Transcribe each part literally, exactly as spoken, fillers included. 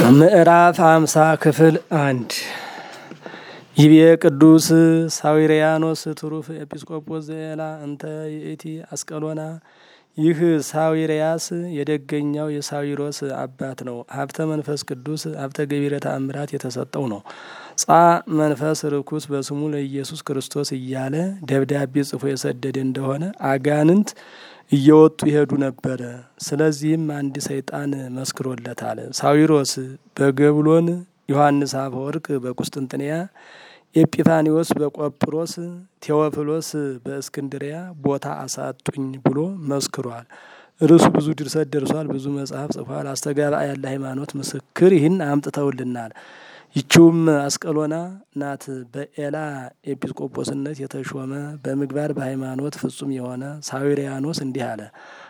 ምዕራፍ ሃምሳ ክፍል አንድ ይቤ ቅዱስ ሳዊሪያኖስ ትሩፍ ኤጲስቆጶስ ዘኤላ እንተ ይእቲ አስቀሎና። ይህ ሳዊሪያስ የደገኛው የሳዊሮስ አባት ነው። ሀብተ መንፈስ ቅዱስ ሀብተ ገቢረ ተአምራት የተሰጠው ነው። ጻ መንፈስ ርኩስ በስሙ ለኢየሱስ ክርስቶስ እያለ ደብዳቤ ጽፎ የሰደደ እንደሆነ አጋንንት እየወጡ ይሄዱ ነበረ። ስለዚህም አንድ ሰይጣን መስክሮለታል። ሳዊሮስ በገብሎን፣ ዮሐንስ አፈወርቅ በቁስጥንጥንያ፣ ኤጲፋኒዎስ በቆጵሮስ፣ ቴዎፍሎስ በእስክንድሪያ ቦታ አሳጡኝ ብሎ መስክሯል። እርሱ ብዙ ድርሰት ደርሷል። ብዙ መጽሐፍ ጽፏል። አስተጋባ ያለ ሃይማኖት ምስክር ይህን አምጥተውልናል። ይችውም አስቀሎና ናት። በኤላ ኤጲስቆጶስነት የተሾመ በምግባር በሃይማኖት ፍጹም የሆነ ሳዊሪያኖስ እንዲህ አለ።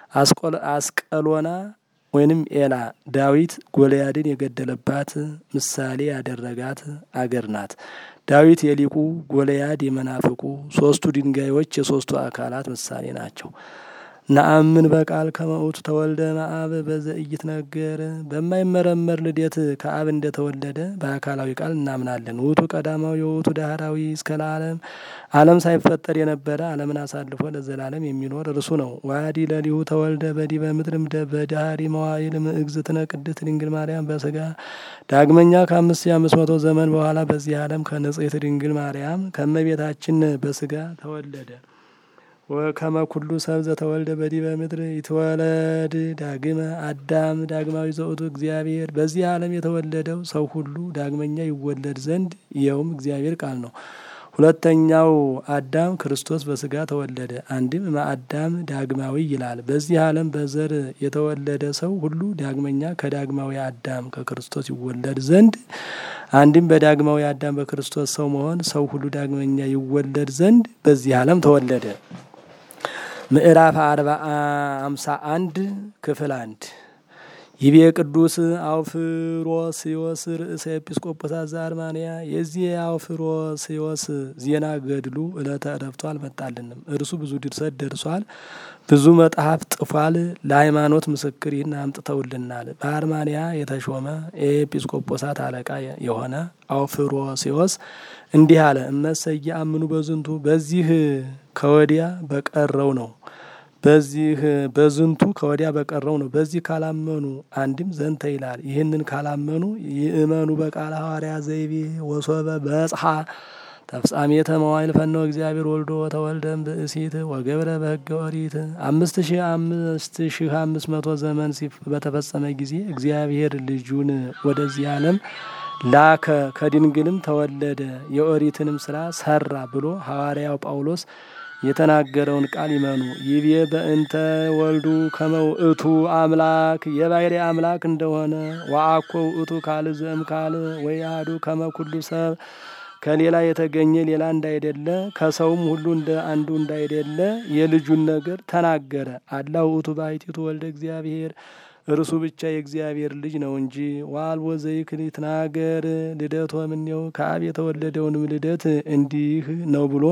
አስቀሎና ወይንም ኤላ ዳዊት ጎልያድን የገደለባት ምሳሌ ያደረጋት አገር ናት። ዳዊት የሊቁ ጎልያድ የመናፍቁ ሶስቱ ድንጋዮች የሶስቱ አካላት ምሳሌ ናቸው። ነአምን በቃል ከመውቱ ተወልደ ማአብ በዘእይት ነገር በማይመረመር ልደት ከአብ እንደተወለደ በአካላዊ ቃል እናምናለን። ውቱ ቀዳማዊ የውቱ ዳህራዊ እስከ ለዓለም ዓለም ሳይፈጠር የነበረ ዓለምን አሳልፎ ለዘላለም የሚኖር እርሱ ነው። ዋዲ ለሊሁ ተወልደ በዲበ ምድርም በዳህሪ መዋይል እግዝእትነ ቅድስት ድንግል ማርያም በስጋ ዳግመኛ ከአምስት ሺህ አምስት መቶ ዘመን በኋላ በዚህ ዓለም ከንጽሕት ድንግል ማርያም ከመቤታችን በስጋ ተወለደ። ወከመ ኩሉ ሰብ ዘተወልደ በዲበ ምድር ይትወለድ ዳግመ አዳም ዳግማዊ ዘውቱ እግዚአብሔር። በዚህ ዓለም የተወለደው ሰው ሁሉ ዳግመኛ ይወለድ ዘንድ ይኸውም እግዚአብሔር ቃል ነው። ሁለተኛው አዳም ክርስቶስ በስጋ ተወለደ። አንድም ማአዳም ዳግማዊ ይላል። በዚህ ዓለም በዘር የተወለደ ሰው ሁሉ ዳግመኛ ከዳግማዊ አዳም ከክርስቶስ ይወለድ ዘንድ አንድም በዳግማዊ አዳም በክርስቶስ ሰው መሆን ሰው ሁሉ ዳግመኛ ይወለድ ዘንድ በዚህ ዓለም ተወለደ። ምዕራፍ አርባ አምሳ አንድ ክፍል አንድ ይቤ ቅዱስ አውፍሮስዮስ ርእሰ ኤጲስቆጶሳት ዘአርማንያ። የዚህ የአውፍሮስዮስ ዜና ገድሉ ዕለተ ዕረፍቱ አልመጣልንም። እርሱ ብዙ ድርሰት ደርሷል። ብዙ መጽሐፍ ጽፏል። ለሃይማኖት ምስክር ይህን አምጥተውልናል። በአርማንያ የተሾመ የኤጲስቆጶሳት አለቃ የሆነ አውፍሮስዮስ እንዲህ አለ። እመሰየ አምኑ በዝንቱ በዚህ ከወዲያ በቀረው ነው በዚህ በዝንቱ ከወዲያ በቀረው ነው። በዚህ ካላመኑ አንድም ዘንተ ይላል። ይህንን ካላመኑ ይእመኑ በቃለ ሐዋርያ ዘይቤ ወሶበ በጽሐ ተፍጻሜተ መዋዕል ፈነወ እግዚአብሔር ወልዶ ተወልደም ብእሲት ወገብረ በሕገ ኦሪት። አምስት ሺህ አምስት ሺህ አምስት መቶ ዘመን በተፈጸመ ጊዜ እግዚአብሔር ልጁን ወደዚህ ዓለም ላከ፣ ከድንግልም ተወለደ፣ የኦሪትንም ስራ ሰራ ብሎ ሐዋርያው ጳውሎስ የተናገረውን ቃል ይመኑ። ይቤ በእንተ ወልዱ ከመ ውእቱ አምላክ የባሕርይ አምላክ እንደሆነ ወአኮ ውእቱ ካልእ ዘእምካልእ ወያዱ ከመ ኩሉ ሰብ ከሌላ የተገኘ ሌላ እንዳይደለ ከሰውም ሁሉ እንደ አንዱ እንዳይደለ የልጁን ነገር ተናገረ። አላ ውእቱ ባሕቲቱ ወልደ እግዚአብሔር እርሱ ብቻ የእግዚአብሔር ልጅ ነው እንጂ ዋልቦ ዘይክል ይትናገር ልደቶ እምኔው ከአብ የተወለደውንም ልደት እንዲህ ነው ብሎ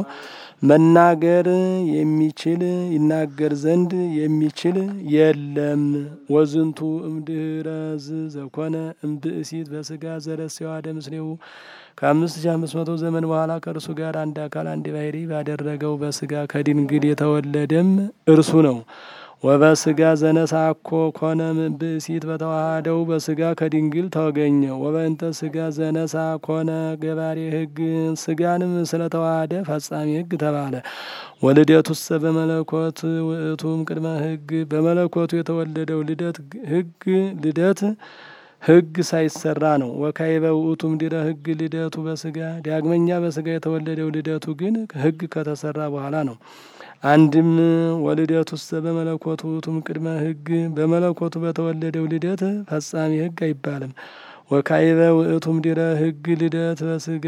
መናገር የሚችል ይናገር ዘንድ የሚችል የለም። ወዝንቱ እምድኅረዝ ዘኮነ እምብእሲት በስጋ ዘረሰዋ ደምስሌው ከአምስት ሺህ አምስት መቶ ዘመን በኋላ ከእርሱ ጋር አንድ አካል አንድ ባሕርይ ባደረገው በስጋ ከድንግል የተወለደም እርሱ ነው። ወበስጋ ዘነሳኮ ኮነ ብእሲት በተዋሃደው በስጋ ከድንግል ተገኘ። ወበእንተ ስጋ ዘነሳ ኮነ ገባሬ ሕግ ስጋንም ስለተዋሃደ ፈጻሚ ሕግ ተባለ። ወልደቱሰ በመለኮት ውእቱም ቅድመ ሕግ በመለኮቱ የተወለደው ልደት ሕግ ልደት ሕግ ሳይሰራ ነው። ወካዕበ ውእቱም ድኅረ ሕግ ልደቱ በስጋ ዳግመኛ በስጋ የተወለደው ልደቱ ግን ሕግ ከተሰራ በኋላ ነው። አንድም ወልደቱሰ በመለኮቱ ውእቱም ቅድመ ሕግ በመለኮቱ በተወለደው ልደት ፈጻሚ ሕግ አይባልም። ወካዕበ ውእቱም ድኅረ ሕግ ልደት በስጋ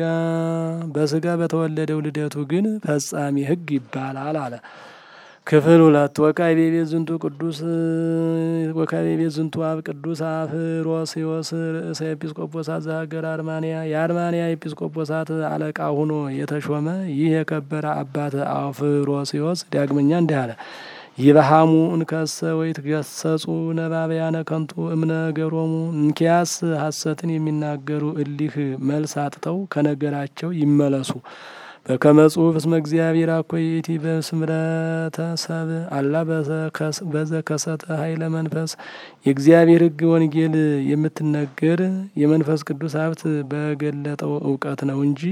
በስጋ በተወለደው ልደቱ ግን ፈጻሚ ሕግ ይባላል አለ። ክፍል ሁለት ወካዕበ ቤት ዝንቱ ቅዱስ ወካዕበ ቤት ዝንቱ አብ ቅዱስ አፍሮስዮስ ርእሰ ኤጲስቆጶሳት ዘሀገረ አርማንያ። የአርማንያ ኤጲስቆጶሳት አለቃ ሆኖ የተሾመ ይህ የከበረ አባት አፍሮስዮስ ዳግመኛ እንዲህ አለ። ይበሃሙ እንከሰ ወይትገሰጹ ነባብያነ ከንቱ እምነገሮሙ። እንኪያስ ሐሰትን የሚናገሩ እሊህ መልስ አጥተው ከነገራቸው ይመለሱ። በከመ ጽሑፍ እስመ እግዚአብሔር አኮ ይእቲ በስምረተ ሰብእ አላ በዘከሰተ ኃይለ መንፈስ። የእግዚአብሔር ሕግ ወንጌል የምትነገር የመንፈስ ቅዱስ ሀብት በገለጠው እውቀት ነው እንጂ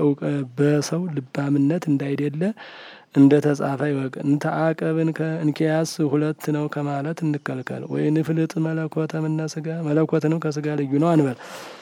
በሰው ልባምነት እንዳይደለ እንደ ተጻፈ ይወቅ። እንተ አቀብን እንኪያስ ሁለት ነው ከማለት እንከልከል። ወይ ንፍልጥ መለኮተ እምነ ሥጋ መለኮትንም ከሥጋ ልዩ ነው አንበል።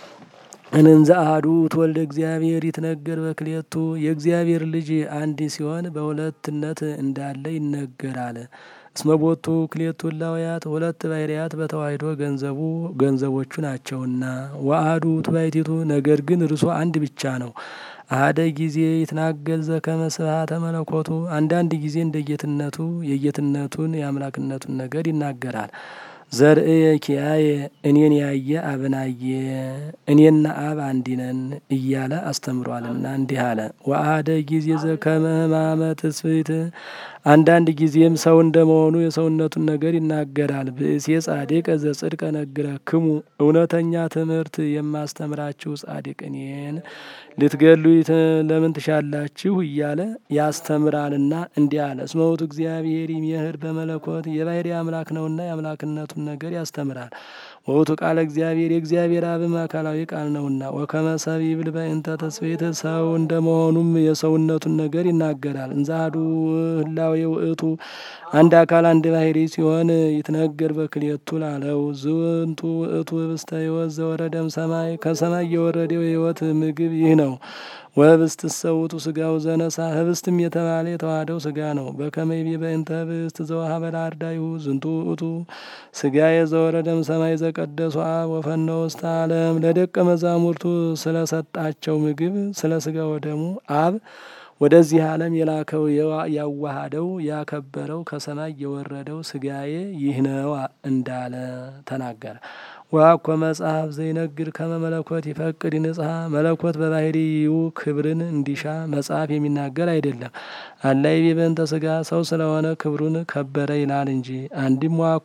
እንዘ አሐዱ ትወልደ እግዚአብሔር ይትነገር በክልኤቱ። የእግዚአብሔር ልጅ አንድ ሲሆን በሁለትነት እንዳለ ይነገራል። እስመ ቦቱ ክልኤቱ እላውያት ሁለት ባሕርያት በተዋሕዶ ገንዘቡ ገንዘቦቹ ናቸውና። ወአሐዱ ባሕቲቱ ነገር ግን እርሱ አንድ ብቻ ነው። አሐደ ጊዜ ይትናገር ዘከመ ስብሐተ መለኮቱ አንዳንድ ጊዜ እንደ ጌትነቱ የጌትነቱን የአምላክነቱን ነገር ይናገራል። ዘርእየ ኪያየ እኔን ያየ አብን አየ እኔና አብ አንድ ነን እያለ አስተምሯልና እንዲህ አለ። ወአሐደ ጊዜ ዘከመ ሕማመ ትስብእት አንዳንድ ጊዜም ሰው እንደመሆኑ የሰውነቱን ነገር ይናገራል። ብእሴ ጻድቅ ዘጽድቀ ነግረክሙ እውነተኛ ትምህርት የማስተምራችሁ ጻድቅ እኔን ልትገሉኝ ለምን ትሻላችሁ እያለ ያስተምራልና እንዲህ አለ። እስመ ውእቱ እግዚአብሔር ይሜህር በመለኮት የባሕርይ አምላክ ነውና የአምላክነቱን ነገር ያስተምራል። ወውቱ ቃለ እግዚአብሔር የእግዚአብሔር አብም አካላዊ ቃል ነውና። ወከመ ሰብእ ይብል በእንተ ትስብእት ሰው እንደመሆኑም የሰውነቱን ነገር ይናገራል። እንዘ አሐዱ ህላዌ ውእቱ አንድ አካል አንድ ባሕርይ ሲሆን ይትነገር በክልኤቱ ላለው። ዝንቱ ውእቱ ህብስተ ሕይወት ዘወረደ እምሰማይ ከሰማይ የወረደው የሕይወት ምግብ ይህ ነው። ወህብስት ውእቱ ሥጋው ዘነሣ ህብስትም የተባለ የተዋህደው ሥጋ ነው። በከመ ይቤ በእንተ ህብስት ዘወሀበ ለአርዳኢሁ ዝንቱ ውእቱ ሥጋዬ ዘወረደ እምሰማይ ዘቀደሱ አብ ወፈነወ ውስተ ዓለም። ለደቀ መዛሙርቱ ስለሰጣቸው ምግብ ስለ ሥጋው ደሙ አብ ወደዚህ ዓለም የላከው ያዋሃደው ያከበረው ከሰማይ የወረደው ሥጋዬ ይህ ነው እንዳለ ተናገረ። ወአኮ መጽሐፍ ዘይነግር ከመ መለኮት ይፈቅድ ንጽሐ መለኮት በባሕርዩ ክብርን እንዲሻ መጽሐፍ የሚናገር አይደለም። አላ ይቤ በእንተ ሥጋ ሰው ስለሆነ ክብሩን ከበረ ይላል እንጂ። አንድም ወአኮ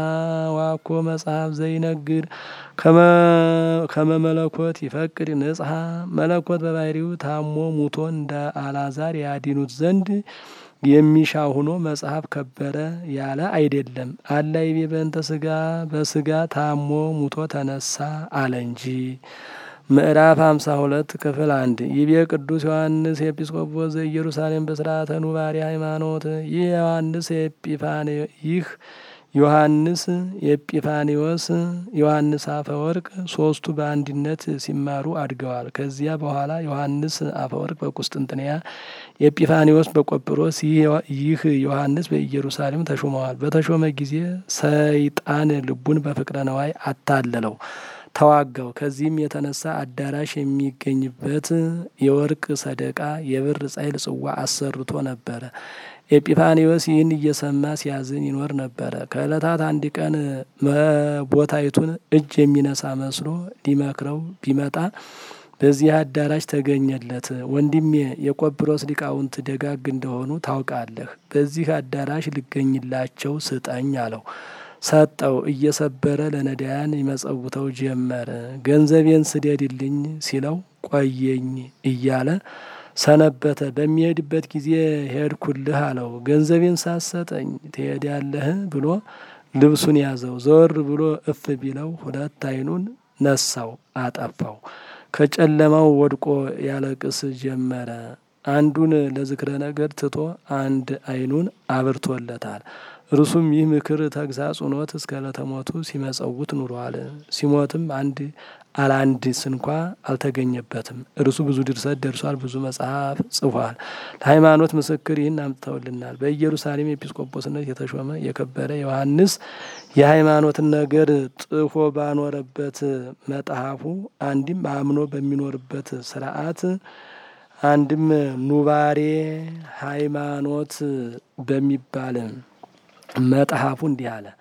ወአኮ መጽሐፍ ዘይነግር ከመ መለኮት ይፈቅድ ንጽሐ መለኮት በባሕርዩ ታሞ ሙቶ እንደ አልዓዛር ያድኑት ዘንድ የሚሻ ሆኖ መጽሐፍ ከበረ ያለ አይደለም። አላ ይቤ በእንተ ሥጋ በሥጋ ታሞ ሙቶ ተነሳ አለ እንጂ። ምዕራፍ ሃምሳ ሁለት ክፍል አንድ ይቤ ቅዱስ ዮሐንስ ኤጲስቆጶስ ዘኢየሩሳሌም በስርዓተ ኑባሬ ሃይማኖት። ይህ ዮሐንስ ኤጲፋኒ ይህ ዮሐንስ ኤጲፋኒዎስ ዮሐንስ አፈወርቅ ሶስቱ በአንድነት ሲማሩ አድገዋል። ከዚያ በኋላ ዮሐንስ አፈወርቅ በቁስጥንጥንያ ኤጲፋኒዎስ በቆጵሮስ ይህ ዮሐንስ በኢየሩሳሌም ተሾመዋል። በተሾመ ጊዜ ሰይጣን ልቡን በፍቅረ ነዋይ አታለለው፣ ተዋጋው። ከዚህም የተነሳ አዳራሽ የሚገኝበት የወርቅ ሰደቃ የብር ጻይል ጽዋ አሰርቶ ነበረ። ኤጲፋኒዎስ ይህን እየሰማ ሲያዝን ይኖር ነበረ። ከዕለታት አንድ ቀን ቦታይቱን እጅ የሚነሳ መስሎ ሊመክረው ቢመጣ በዚህ አዳራሽ ተገኘለት። ወንድሜ የቆጵሮስ ሊቃውንት ደጋግ እንደሆኑ ታውቃለህ። በዚህ አዳራሽ ልገኝላቸው ስጠኝ አለው። ሰጠው። እየሰበረ ለነዳያን ይመጸውተው ጀመረ። ገንዘቤን ስደድልኝ ሲለው ቆየኝ እያለ ሰነበተ። በሚሄድበት ጊዜ ሄድኩልህ አለው። ገንዘቤን ሳሰጠኝ ትሄዳለህ ብሎ ልብሱን ያዘው። ዘወር ብሎ እፍ ቢለው ሁለት ዓይኑን ነሳው፣ አጠፋው። ከጨለማው ወድቆ ያለቅስ ጀመረ። አንዱን ለዝክረ ነገር ትቶ አንድ ዓይኑን አብርቶለታል። እርሱም ይህ ምክር ተግሳጽ ሆኖት እስከ ዕለተ ሞቱ ሲመጸውት ኑሯል። ሲሞትም አንድ አላንድ ስንኳ አልተገኘበትም። እርሱ ብዙ ድርሰት ደርሷል፣ ብዙ መጽሐፍ ጽፏል። ለሃይማኖት ምስክር ይህን አምጥተውልናል። በኢየሩሳሌም ኤጲስቆጶስነት የተሾመ የከበረ ዮሐንስ የሃይማኖትን ነገር ጽፎ ባኖረበት መጽሐፉ አንድም አምኖ በሚኖርበት ስርዓት አንድም ኑባሬ ሃይማኖት በሚባል መጽሐፉ እንዲህ አለ።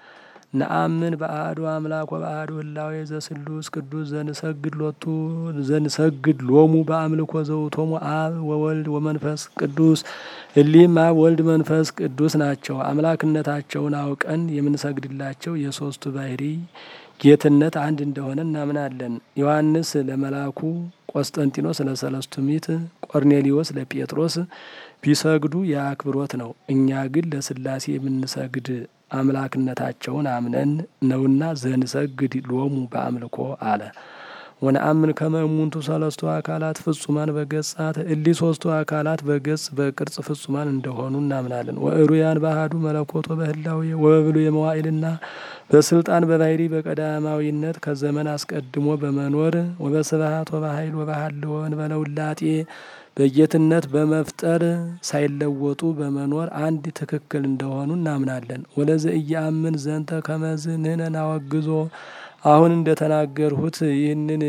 ነአምን በአሐዱ አምላክ ወበአሐዱ ህላዌ ዘስሉስ ቅዱስ ዘንሰግድ ሎቱ ዘንሰግድ ሎሙ በአምልኮ ዘውቶሙ አብ ወወልድ ወመንፈስ ቅዱስ። እሊህም አብ ወልድ መንፈስ ቅዱስ ናቸው። አምላክነታቸውን አውቀን የምንሰግድላቸው የሶስቱ ባህሪ ጌትነት አንድ እንደሆነ እናምናለን። ዮሐንስ ለመላኩ፣ ቆስጠንጢኖስ ለሰለስቱ ምዕት፣ ቆርኔሊዮስ ለጴጥሮስ ቢሰግዱ የአክብሮት ነው። እኛ ግን ለስላሴ የምንሰግድ አምላክነታቸውን አምነን ነውና ዘንሰግድ ሎሙ በአምልኮ አለ። ወነአምን ከመ እሙንቱ ሰለስቱ አካላት ፍጹማን በገጻት እሊ ሶስቱ አካላት በገጽ በቅርጽ ፍጹማን እንደሆኑ እናምናለን። ወእሩያን ባህዱ መለኮቶ በህላዌ ወበብሉ የመዋዕልና በስልጣን በባህሪ በቀዳማዊነት ከዘመን አስቀድሞ በመኖር ወበስብሐት ወበኃይል ወበሃልዎ እንበለ ውላጤ በጌትነት በመፍጠር ሳይለወጡ በመኖር አንድ ትክክል እንደሆኑ እናምናለን። ወለዘ ኢየአምን ዘንተ ከመዝ ንሕነ ናወግዞ አሁን እንደተናገርሁት ይህንን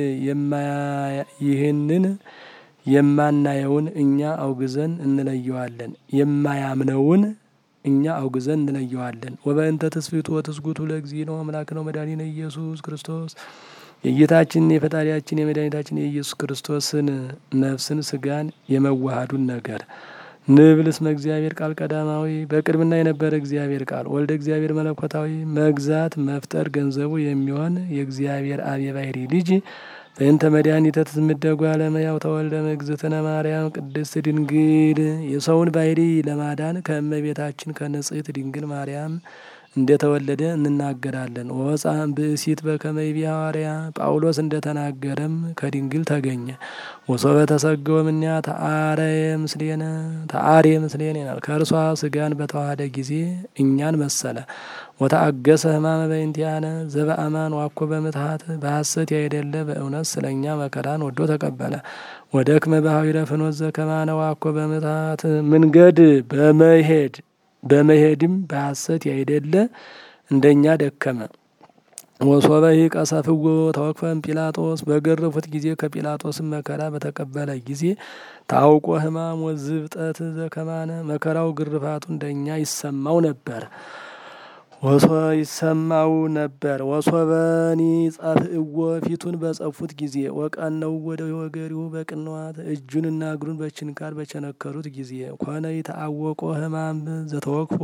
ይህንን የማናየውን እኛ አውግዘን እንለየዋለን፣ የማያምነውን እኛ አውግዘን እንለየዋለን። ወበእንተ ትስብእቱ ወትስጉቱ ለእግዚእነ አምላክነ ወመድኃኒነ ኢየሱስ ክርስቶስ የጌታችን የፈጣሪያችን የመድኃኒታችን የኢየሱስ ክርስቶስን ነፍስን ስጋን የመዋሃዱን ነገር ንብል እስመ እግዚአብሔር ቃል ቀዳማዊ በቅድምና የነበረ እግዚአብሔር ቃል ወልደ እግዚአብሔር መለኮታዊ መግዛት መፍጠር ገንዘቡ የሚሆን የእግዚአብሔር አብ የባህሪ ልጅ በእንተ መድኃኒተ ትምደጓ ለመያው ተወልደ እግዝእትነ ማርያም ቅድስት ድንግል የሰውን ባህሪ ለማዳን ከእመቤታችን ከንጽሕት ድንግል ማርያም እንደተወለደ እንናገራለን። ወፃም ብእሲት በከመ ይቤ ሐዋርያ ጳውሎስ እንደተናገረም ከድንግል ተገኘ። ወሶበ ተሰገወ እምኔሃ ተአረየ ምስሌነ ተአርየ ምስሌነ ይላል። ከእርሷ ስጋን በተዋሃደ ጊዜ እኛን መሰለ። ወተአገሰ ሕማመ በእንቲአነ ዘበአማን ዋኮ በምትሃት በሐሰት ያይደለ በእውነት ስለኛ መከራን ወዶ ተቀበለ። ወደክመ በኀዊረ ፍኖት ዘከማነ ዋኮ በምትሃት መንገድ በመሄድ በመሄድም በሐሰት ያይደለ እንደኛ ደከመ። ወሶበ ቀሰፍዎ ተወክፈም ጲላጦስ በገረፉት ጊዜ ከጲላጦስም መከራ በተቀበለ ጊዜ ታውቆ ሕማም ወዝብጠት ዘከማነ መከራው ግርፋቱ እንደኛ ይሰማው ነበር ወሶ ይሰማው ነበር። ወሶበኒ ጸፍእዎ ፊቱን በጸፉት ጊዜ ወቀነው ወደ ወገሪው በቅንዋት እጁንና እግሩን በችንካር በቸነከሩት ጊዜ ኮነ ይታወቆ ሕማም ዘተወክፎ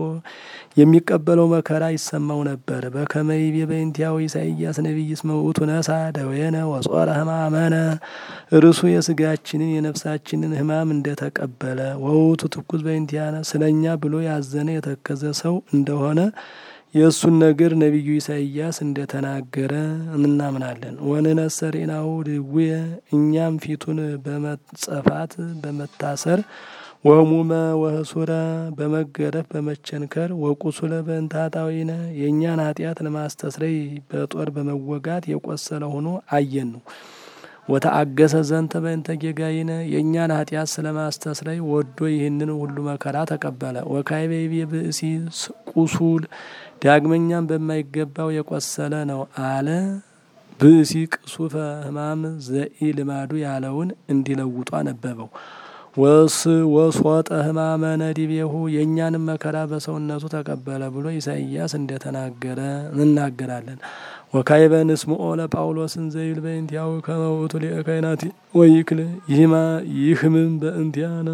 የሚቀበለው መከራ ይሰማው ነበር። በከመ ይቤ በእንቲአሁ ኢሳይያስ ነቢይ እስመ ውእቱ ነሣ ደዌነ ወጾረ ሕማመነ እርሱ የስጋችንን የነፍሳችንን ሕማም እንደተቀበለ ወውቱ ትኩስ በእንቲአነ ስለኛ ብሎ ያዘነ የተከዘ ሰው እንደሆነ የእሱን ነገር ነቢዩ ኢሳይያስ እንደተናገረ እናምናለን። ወንሕነሰ ርኢናሁ ድውየ እኛም ፊቱን በመጸፋት በመታሰር ወህሙመ ወህሱረ በመገረፍ በመቸንከር ወቁሱለ በእንተ ኃጣውኢነ የእኛን ኃጢአት ለማስተስረይ በጦር በመወጋት የቆሰለ ሆኖ አየን ነው። ወተአገሰ ዘንተ በእንተ ጌጋይነ የእኛን ኃጢአት ስለማስተስረይ ወዶ ይህንን ሁሉ መከራ ተቀበለ። ወካዕበ ይቤ ብእሲ ቁሱል ዳግመኛም በማይገባው የቆሰለ ነው አለ። ብእሲ ቅሱፈ ሕማም ዘኢ ልማዱ ያለውን እንዲለውጡ አነበበው። ወስ ወስወጠ ሕማመ ነዲቤሁ የእኛንም መከራ በሰውነቱ ተቀበለ ብሎ ኢሳይያስ እንደተናገረ እንናገራለን። ወካዕበ ንስምዖ ለጳውሎስን ዘይብል በእንቲአሁ ከመ ውእቱ ሊቀ ካህናት ወይክል ይህማ ይህምም በእንቲአነ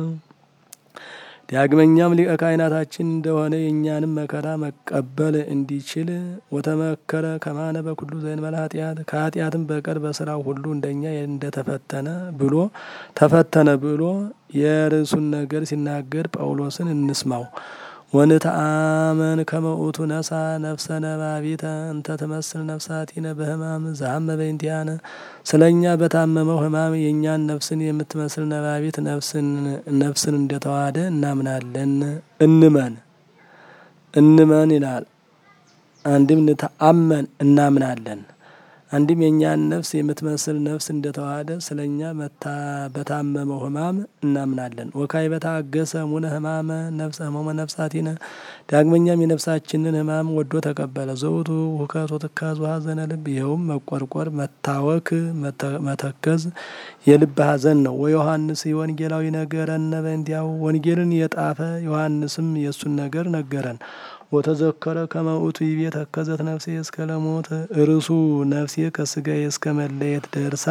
ዳግመኛም ሊቀ ካህናታችን እንደሆነ የእኛንም መከራ መቀበል እንዲችል ወተመከረ ከማነ በኩሉ ዘእንበለ ኃጢአት ከኃጢአትም በቀር በስራው ሁሉ እንደኛ እንደተፈተነ ብሎ ተፈተነ ብሎ የርዕሱን ነገር ሲናገር ጳውሎስን እንስማው። ወንተአመን ከመ ውእቱ ነሣ ነፍሰ ነባቢተ እንተ ትመስል ነፍሳቲነ በሕማም ዘሐመ በእንቲአነ ስለኛ በታመመው ሕማም የእኛን ነፍስን የምትመስል ነባቢት ነፍስን ነፍስን እንደተዋሃደ እናምናለን። እንመን እንመን ይላል። አንድም ንተአመን እናምናለን። አንድም የእኛን ነፍስ የምትመስል ነፍስ እንደተዋሃደ ስለኛ በታመመው ሕማም እናምናለን። ወካዕበ ተአገሰ እሙነ ሕማመ ነፍሰ ሕማመ ነፍሳቲነ ዳግመኛም የነፍሳችንን ሕማም ወዶ ተቀበለ። ዘውቱ ሁከት ወትካዝ ወሐዘነ ልብ ይኸውም መቆርቆር፣ መታወክ፣ መተከዝ የልብ ሐዘን ነው። ወዮሐንስ ወንጌላዊ ነገረነ በእንቲአሁ ወንጌልን የጣፈ ዮሐንስም የእሱን ነገር ነገረን። ወተዘከረ ከመ ውእቱ ይቤ ተከዘት ነፍሴ እስከ ለሞት እርሱ ነፍሴ ከስጋዬ እስከ መለየት ደርሳ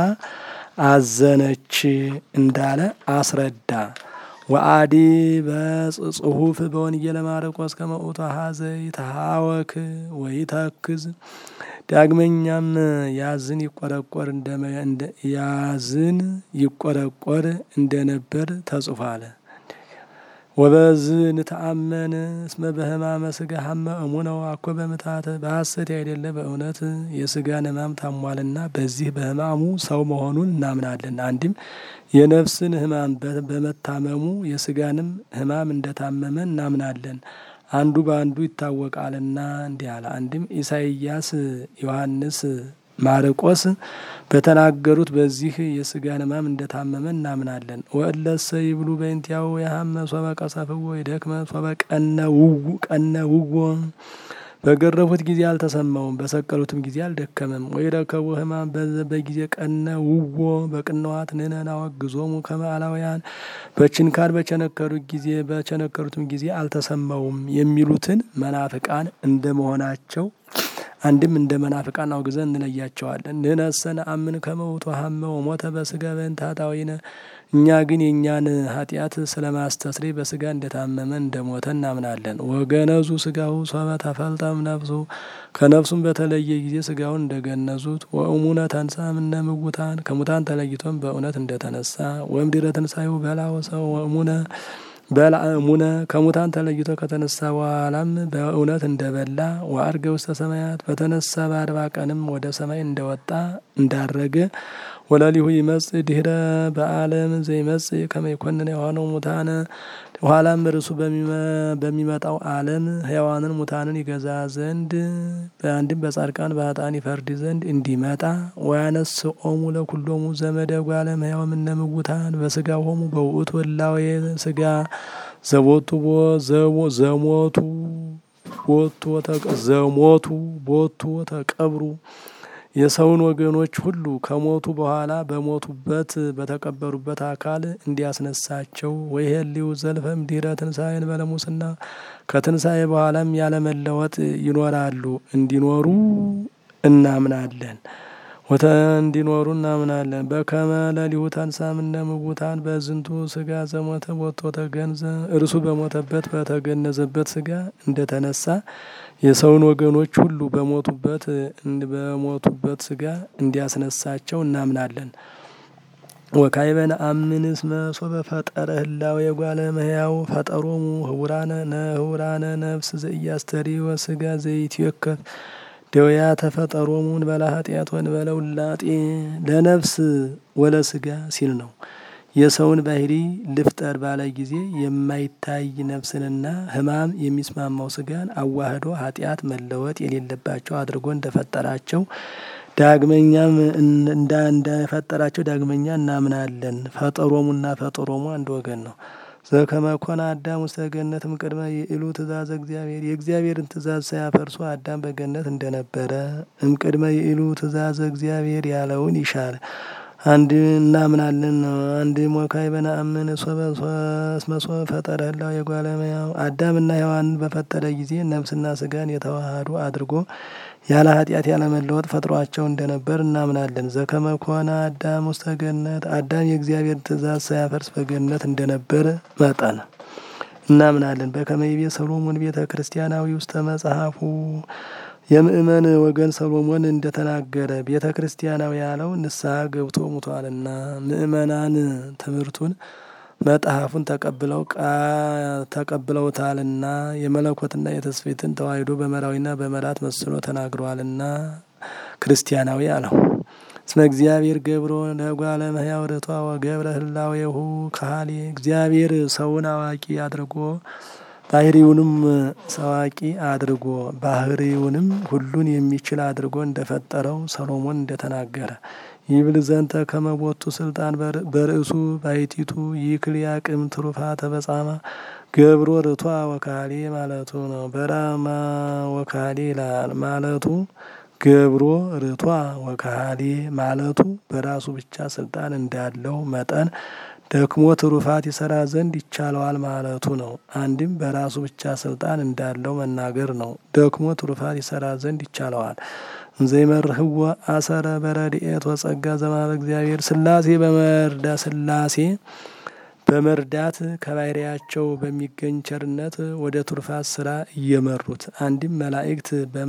አዘነች እንዳለ አስረዳ። ወአዲ በጽሁፍ በወንጌለ ማርቆስ ከመ ውእቱ ሀዘ ይትሃወክ ወይተክዝ ዳግመኛም ያዝን ይቆረቆር እንደ ያዝን ይቆረቆር እንደነበር ተጽፏል። ወበዝ ንተአመን እስመ በህማመ ስጋ ሀመ እሙነ አኮ በምትሃት በሐሰት አይደለ በእውነት የስጋን ህማም ታሟልና በዚህ በህማሙ ሰው መሆኑን እናምናለን። አንድም የነፍስን ህማም በመታመሙ የስጋንም ህማም እንደታመመ እናምናለን። አንዱ በአንዱ ይታወቃልና እንዲህ አለ። አንድም ኢሳይያስ፣ ዮሐንስ፣ ማርቆስ በተናገሩት በዚህ የስጋን ህማም እንደታመመ እናምናለን። ወእለሰ ይብሉ በእንቲአሁ የሀመ ሶበ ቀሰፍዎ ይደክመ ሶበ ቀነውዎ በገረፉት ጊዜ አልተሰማውም፣ በሰቀሉትም ጊዜ አልደከመም። ወይረከቡ ህማም በጊዜ ቀነውዎ በቅንዋት ንሕነ ናወግዞሙ ከመ አላውያን በችንካር በቸነከሩት ጊዜ በቸነከሩትም ጊዜ አልተሰማውም የሚሉትን መናፍቃን እንደመሆናቸው አንድም እንደ መናፍቃን አውግዘን እንለያቸዋለን። ንሕነሰ ነአምን ከመ ውእቱ ሀመ ወሞተ በስጋ በእንተ ኃጣውኢነ እኛ ግን የእኛን ኃጢአት ስለማስተስረይ በስጋ እንደታመመ እንደሞተ እናምናለን። ወገነዙ ስጋሁ ሶበ ተፈልጠም ነፍሱ ከነፍሱም በተለየ ጊዜ ስጋውን እንደገነዙት። ወእሙነ ተንሥአ እምነ እሙታን ከሙታን ተለይቶም በእውነት እንደተነሳ። ወእምድኅረ ትንሣኤሁ በልዐ ወሰብእ ወእሙነ በልዐ እሙነ ከሙታን ተለይቶ ከተነሳ በኋላም በእውነት እንደበላ። ወዐርገ ውስተ ሰማያት በተነሳ በአርባ ቀንም ወደ ሰማይ እንደወጣ እንዳረገ። ወለሊሁ ይመጽእ ድኅረ በዓለም ዘይመጽእ ከመ ይኰንነ ሕያዋነ ሙታነ ኋላም እርሱ በሚመጣው ዓለም ሕያዋንን ሙታንን ይገዛ ዘንድ በአንድም በጻድቃን በኃጥአን ይፈርድ ዘንድ እንዲመጣ። ወያነስኦሙ ለኵሎሙ ዘመደ እጓለ እመሕያው እምነ እሙታን በሥጋሆሙ በውእቱ እላዌ ሥጋ ዘቦቱ ዘሞቱ ቦቱ ዘሞቱ ቦቱ ተቀብሩ የሰውን ወገኖች ሁሉ ከሞቱ በኋላ በሞቱበት በተቀበሩበት አካል እንዲያስነሳቸው። ወይሄልዩ ዘልፈ እምድኅረ ትንሣኤ እንበለ ሙስና ከትንሣኤ በኋላም ያለመለወጥ ይኖራሉ እንዲኖሩ እናምናለን። ወተ እንዲኖሩ እናምናለን። በከመ ለሊሁ ተንሥአ እምነ እሙታን በዝንቱ ሥጋ ዘሞተ ቦቱ ተገንዘ እርሱ በሞተበት በተገነዘበት ሥጋ እንደተነሳ የሰውን ወገኖች ሁሉ በሞቱበት በሞቱበት ሥጋ እንዲያስነሳቸው እናምናለን። ወካዕበ ነአምን እስመ ሶበ ፈጠረ ህላዌ እጓለ እመሕያው ፈጠሮሙ ህቡራነ ነህቡራነ ነፍስ ዘኢያስተርእይ ወሥጋ ዘይትዌከፍ ደውያ ተፈጠሮሙ እንበለ ኃጢአት ወእንበለ ውላጤ ለነፍስ ወለሥጋ ሲል ነው። የሰውን ባህሪ ልፍጠር ባለ ጊዜ የማይታይ ነፍስንና ህማም የሚስማማው ስጋን አዋህዶ ኃጢአት መለወጥ የሌለባቸው አድርጎ እንደፈጠራቸው ዳግመኛም እንዳ እንደፈጠራቸው ዳግመኛ እናምናለን። ፈጠሮሙና ፈጠሮሙ አንድ ወገን ነው። ዘከመ ኮነ አዳም ውስተ ገነት እምቅድመ ይእሉ ትእዛዘ እግዚአብሔር የእግዚአብሔርን ትእዛዝ ሳያፈርሱ አዳም በገነት እንደነበረ እምቅድመ ይእሉ ትእዛዘ እግዚአብሔር ያለውን ይሻል አንድ እናምናለን ነው። አንድ ወካዕበ ነአምን ሶበ እስመ ሶበ ፈጠረ ህላዌ እጓለ እመሕያው አዳምና ሔዋንን በፈጠረ ጊዜ ነፍስና ስጋን የተዋሃዱ አድርጎ ያለ ኃጢአት ያለ መለወጥ ፈጥሯቸው እንደነበር እናምናለን። ዘከመ ኮነ አዳም ውስተ ገነት አዳም የእግዚአብሔር ትእዛዝ ሳያፈርስ በገነት እንደነበር መጠን እናምናለን። በከመ ይቤ ሰሎሞን ቤተ ክርስቲያናዊ ውስተ መጽሐፉ የምእመን ወገን ሰሎሞን እንደተናገረ ቤተ ክርስቲያናዊ ያለው ንስሐ ገብቶ ሙቷልና ምእመናን ትምህርቱን መጽሐፉን ተቀብለው ተቀብለውታልና የመለኮትና የተስፌትን ተዋሕዶ በመራዊና በመራት መስሎ ተናግሯልና ክርስቲያናዊ አለው። እስመ እግዚአብሔር ገብሮ ለእጓለ እመሕያው ርቱዐ ወገብረ ህላዌሁ ካህሌ እግዚአብሔር ሰውን አዋቂ አድርጎ ባህሪውንም ሰዋቂ አድርጎ ባህሪውንም ሁሉን የሚችል አድርጎ እንደፈጠረው ሰሎሞን እንደተናገረ ይብል ዘንተ ከመ ቦቱ ስልጣን በርእሱ ባሕቲቱ ይክል ያቅም ትሩፋተ በጻማ ገብሮ ርቱዐ ወካህሌ ማለቱ ነው። በራማ ወካህሌ ይላል ማለቱ ገብሮ ርቱዐ ወካህሌ ማለቱ በራሱ ብቻ ስልጣን እንዳለው መጠን ደክሞ ትሩፋት ይሰራ ዘንድ ይቻለዋል ማለቱ ነው። አንድም በራሱ ብቻ ስልጣን እንዳለው መናገር ነው። ደክሞ ትሩፋት ይሰራ ዘንድ ይቻለዋል። ዘይመርህዎ አሰረ በረድኤት ወጸጋ ዘማበ እግዚአብሔር ሥላሴ በመርዳ ሥላሴ በመርዳት ከባህሪያቸው በሚገኝ ቸርነት ወደ ትሩፋት ስራ እየመሩት አንድም መላእክት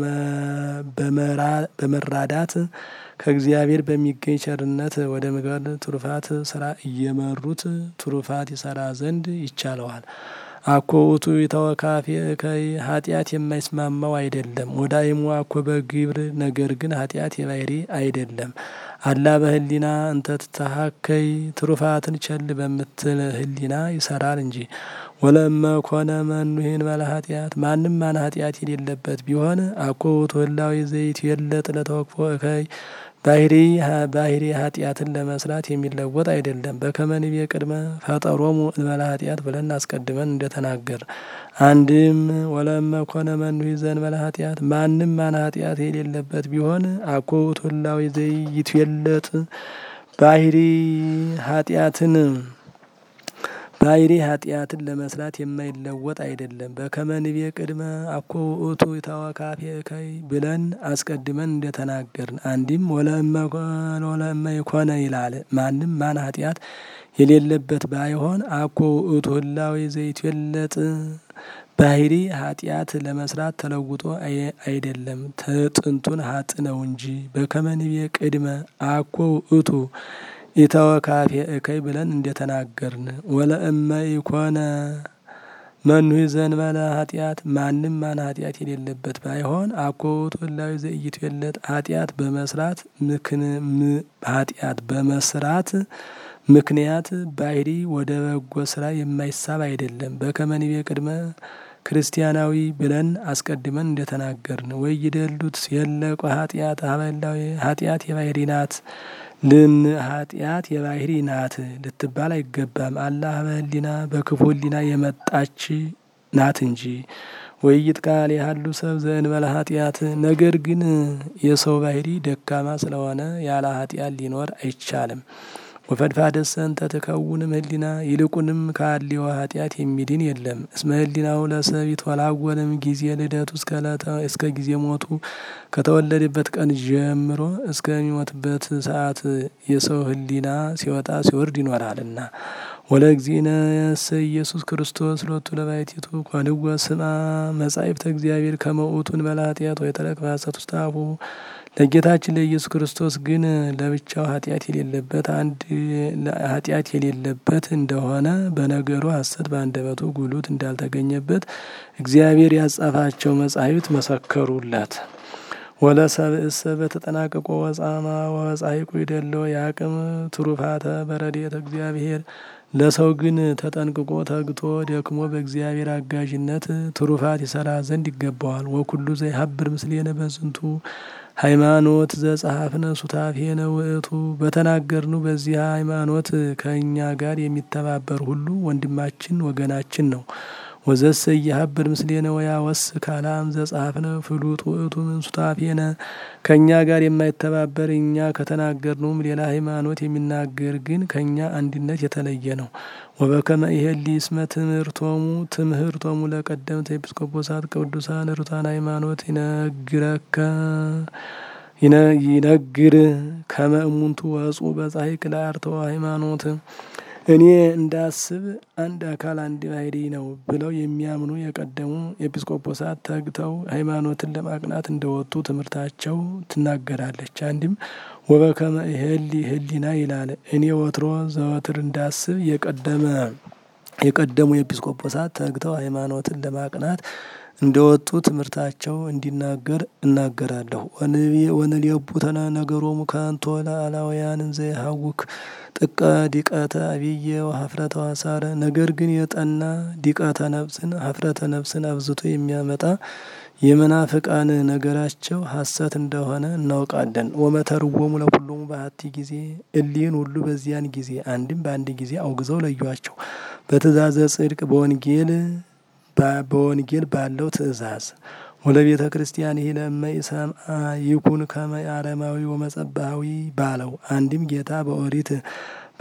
በመራዳት ከእግዚአብሔር በሚገኝ ቸርነት ወደ ምግባር ትሩፋት ስራ እየመሩት ትሩፋት ይሰራ ዘንድ ይቻለዋል። አኮ ውእቱ የተወካፌ ከይ ኃጢአት የማይስማማው አይደለም። ወዳይሙ አኮ በግብር ነገር ግን ኃጢአት የባህሪ አይደለም። አላ በህሊና እንተ ትተሃከይ ትሩፋትን ቸል በምትል ህሊና ይሰራል እንጂ። ወለመ ኮነ መኑሄን ባለ ኃጢአት ማንም ማን ኃጢአት የሌለበት ቢሆን አኮ ውእቱ ህላዌ ዘይት የለጥ ለተወክፎ እከይ ባህሪ ባህሪ ኃጢአትን ለመስራት የሚለወጥ አይደለም። በከመንቤ ቅድመ ፈጠሮሙ እንበላ ኃጢአት ብለን አስቀድመን እንደተናገር አንድም ወለመ ኮነ መኑሄ ዘእንበለ ኃጢአት ማንም ማን ኃጢአት የሌለበት ቢሆን አኮ ውእቱ ህላዌ ዘይት የለጥ ባህሪ ኃጢአትን ባህሪ ኃጢአትን ለመስራት የማይለወጥ አይደለም። በከመንቤ ቅድመ አኮ ውእቱ ተወካፌ እከይ ብለን አስቀድመን እንደተናገርን አንድም ወለእመ ይኮነ ይላል። ማንም ማን ኃጢአት የሌለበት ባይሆን አኮ ውእቱ ህላዌ ዘይትዌለጥ ባህሪ ኃጢአት ለመስራት ተለውጦ አይደለም ጥንቱን ሀጥ ነው እንጂ። በከመንቤ ቅድመ አኮ ውእቱ ኢተወካፌ እከይ ብለን እንደተናገርን ወለእመ ይኮነ መኑሄ ዘእንበለ ኃጢአት ማንም ማን ኃጢአት የሌለበት ባይሆን አኮ ውእቱ ህላዌ ዘይትዌለጥ ኃጢአት በመስራት ኃጢአት በመስራት ምክንያት ባህሪ ወደ በጎ ስራ የማይሳብ አይደለም። በከመንቤ ቅድመ ክርስቲያናዊ ብለን አስቀድመን እንደተናገርን ወይ ይደሉት የለቆ ኃጢአት ሀበላዊ ኃጢአት የባህሪ ናት ልን ኃጢአት የባህሪ ናት ልትባል አይገባም። አላህ በህሊና በክፉ ህሊና የመጣች ናት እንጂ። ወይይት ቃል ያሉ ሰብ ዘእንበለ ኃጢአት ነገር ግን የሰው ባህሪ ደካማ ስለሆነ ያለ ኃጢአት ሊኖር አይቻልም። ወፈድፋደሰ እንተ ትከውንም ህሊና ይልቁንም ካሊው ኃጢአት የሚድን የለም። እስመ ህሊናው ለሰብ ይትወላወልም ጊዜ ልደቱ እስከ ጊዜ ሞቱ ከተወለደበት ቀን ጀምሮ እስከሚሞትበት ሰዓት የሰው ህሊና ሲወጣ ሲወርድ ይኖራልና። ወለእግዚእነ ኢየሱስ ክርስቶስ ሎቱ ለባሕቲቱ ኮንዎ ስማ መጻሕፍተ እግዚአብሔር ከመ ውእቱ እንበለ ኃጢአት ወይተረክ በሐሰት ውስተ አፉ ለጌታችን ለኢየሱስ ክርስቶስ ግን ለብቻው ኃጢአት የሌለበት አንድ ኃጢአት የሌለበት እንደሆነ በነገሩ ሐሰት በአንደበቱ ጉሉት እንዳልተገኘበት እግዚአብሔር ያጻፋቸው መጻሕፍት መሰከሩለት። ወለሰብእሰ በተጠናቀቆ ወጻማ ወጻይቁ ይደሎ ያቅም ትሩፋተ በረድኤተ እግዚአብሔር ለሰው ግን ተጠንቅቆ ተግቶ ደክሞ በእግዚአብሔር አጋዥነት ትሩፋት ይሰራ ዘንድ ይገባዋል። ወኩሉ ዘይሀብር ምስሌነ በዝንቱ ሃይማኖት ዘጸሐፍነ ሱታፌነ ውእቱ በተናገርኑ በዚህ ሃይማኖት ከእኛ ጋር የሚተባበር ሁሉ ወንድማችን ወገናችን ነው። ወዘሰ ይሀብር ምስሌነ ወያወስ ካላም ዘጸሐፍነ ፍሉጥ ውእቱ ምን ሱታፌነ ከእኛ ጋር የማይተባበር እኛ ከተናገርነውም ሌላ ሃይማኖት የሚናገር ግን ከእኛ አንድነት የተለየ ነው። ወበከመ ይሄሊ እስመ ትምህርቶሙ ትምህርቶሙ ለቀደምት ኤጲስቆጶሳት ቅዱሳን ርቱዓን ሃይማኖት ይነግረከ ይነግር ከመ እሙንቱ ወፁ በጻሕቅ ለአርትዖ ሃይማኖት እኔ እንዳስብ አንድ አካል አንድ ባህሪ ነው ብለው የሚያምኑ የቀደሙ ኤጲስቆጶሳት ተግተው ሃይማኖትን ለማቅናት እንደወጡ ትምህርታቸው ትናገራለች። አንድም ወበከመ ይሄሊ ህሊና ይላል። እኔ ወትሮ ዘወትር እንዳስብ የቀደመ የቀደሙ ኤጲስቆጶሳት ተግተው ሃይማኖትን ለማቅናት እንደወጡ ትምህርታቸው እንዲናገር እናገራለሁ። ወንልየቡ ተነ ነገሮሙ ከንቶ ለአላውያን ዘይሀውክ ጥቀ ዲቀተ አብየ ወሀፍረተ ዋሳረ ነገር ግን የጠና ዲቀተ ነፍስን ሀፍረተ ነፍስን አብዝቶ የሚያመጣ የመናፍቃን ነገራቸው ሐሰት እንደሆነ እናውቃለን። ወመተርዎሙ ለኩሎሙ በአሐቲ ጊዜ እሊህን ሁሉ በዚያን ጊዜ አንድም በአንድ ጊዜ አውግዘው ለዩአቸው። በትእዛዘ ጽድቅ በወንጌል በወንጌል ባለው ትእዛዝ ወለቤተ ክርስቲያን ይህ ለእመ ኢሰምዐ ይኩን ከመ አረማዊ ወመጸባዊ ባለው አንድም ጌታ በኦሪት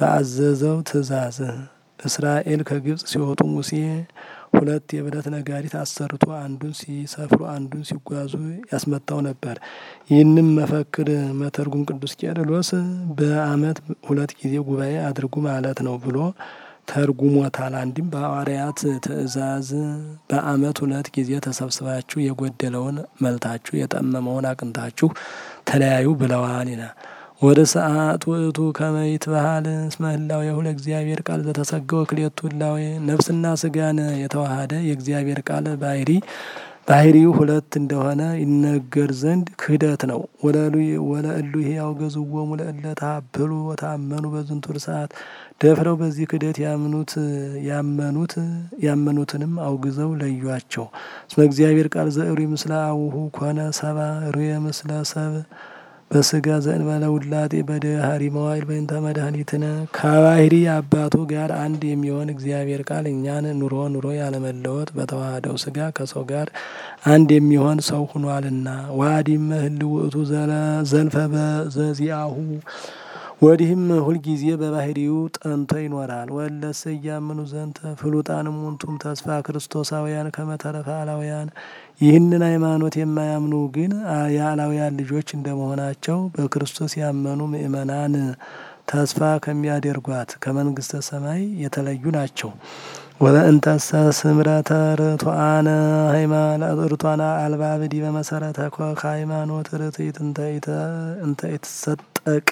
በአዘዘው ትእዛዝ እስራኤል ከግብጽ ሲወጡ ሙሴ ሁለት የብረት ነጋሪት አሰርቶ አንዱን ሲሰፍሩ አንዱን ሲጓዙ ያስመታው ነበር። ይህንም መፈክር መተርጉም ቅዱስ ቄርሎስ በዓመት ሁለት ጊዜ ጉባኤ አድርጉ ማለት ነው ብሎ ተርጉሞታል። አንድም በሐዋርያት ትእዛዝ በዓመት ሁለት ጊዜ ተሰብስባችሁ የጎደለውን መልታችሁ የጠመመውን አቅንታችሁ ተለያዩ ብለዋል ይላል። ወደ ሰዓት ውእቱ ከመይት ባህል እስመ ህላዌሁ ለእግዚአብሔር ቃል ዘተሰገወ ክልኤቱ ህላዌ ነፍስና ስጋን የተዋሃደ የእግዚአብሔር ቃል ባህሪ ባህሪው ሁለት እንደሆነ ይነገር ዘንድ ክህደት ነው። ወለእሉ ሕያው ገዝዎሙ ለእለ ተሃበሉ ወታመኑ በዝንቱ ሰዓት ደፍረው በዚህ ክህደት ያምኑት ያመኑት ያመኑትንም አውግዘው ለዩአቸው። እስመ እግዚአብሔር ቃል ዘእሩይ ምስለ አቡሁ ኮነ ሰባ ሩየ ምስለ ሰብ በስጋ ዘእንበለ ውላጤ በድኅሪ መዋዕል በእንተ መድኃኒትነ ከባህሪ አባቱ ጋር አንድ የሚሆን እግዚአብሔር ቃል እኛን ኑሮ ኑሮ ያለመለወጥ በተዋህደው ስጋ ከሰው ጋር አንድ የሚሆን ሰው ሆኗልና። ዋዲመ ህልው ውእቱ ዘልፈ በዘዚአሁ ወዲህም ሁልጊዜ በባህሪው ጠንቶ ይኖራል። ወለሰ እያምኑ ዘንተ ፍሉጣንም ሙንቱም ተስፋ ክርስቶሳውያን ከመተረፈ አላውያን ይህንን ሃይማኖት የማያምኑ ግን የአላውያን ልጆች እንደመሆናቸው በክርስቶስ ያመኑ ምእመናን ተስፋ ከሚያደርጓት ከመንግስተ ሰማይ የተለዩ ናቸው። ወለእንተሰ ስምረተ ርቱዓነ ሃይማኖት ርቱዓነ አልባብ ዲበ መሰረተ ኮከ ሃይማኖት ርትዕት እንተ ይትሰጠቅ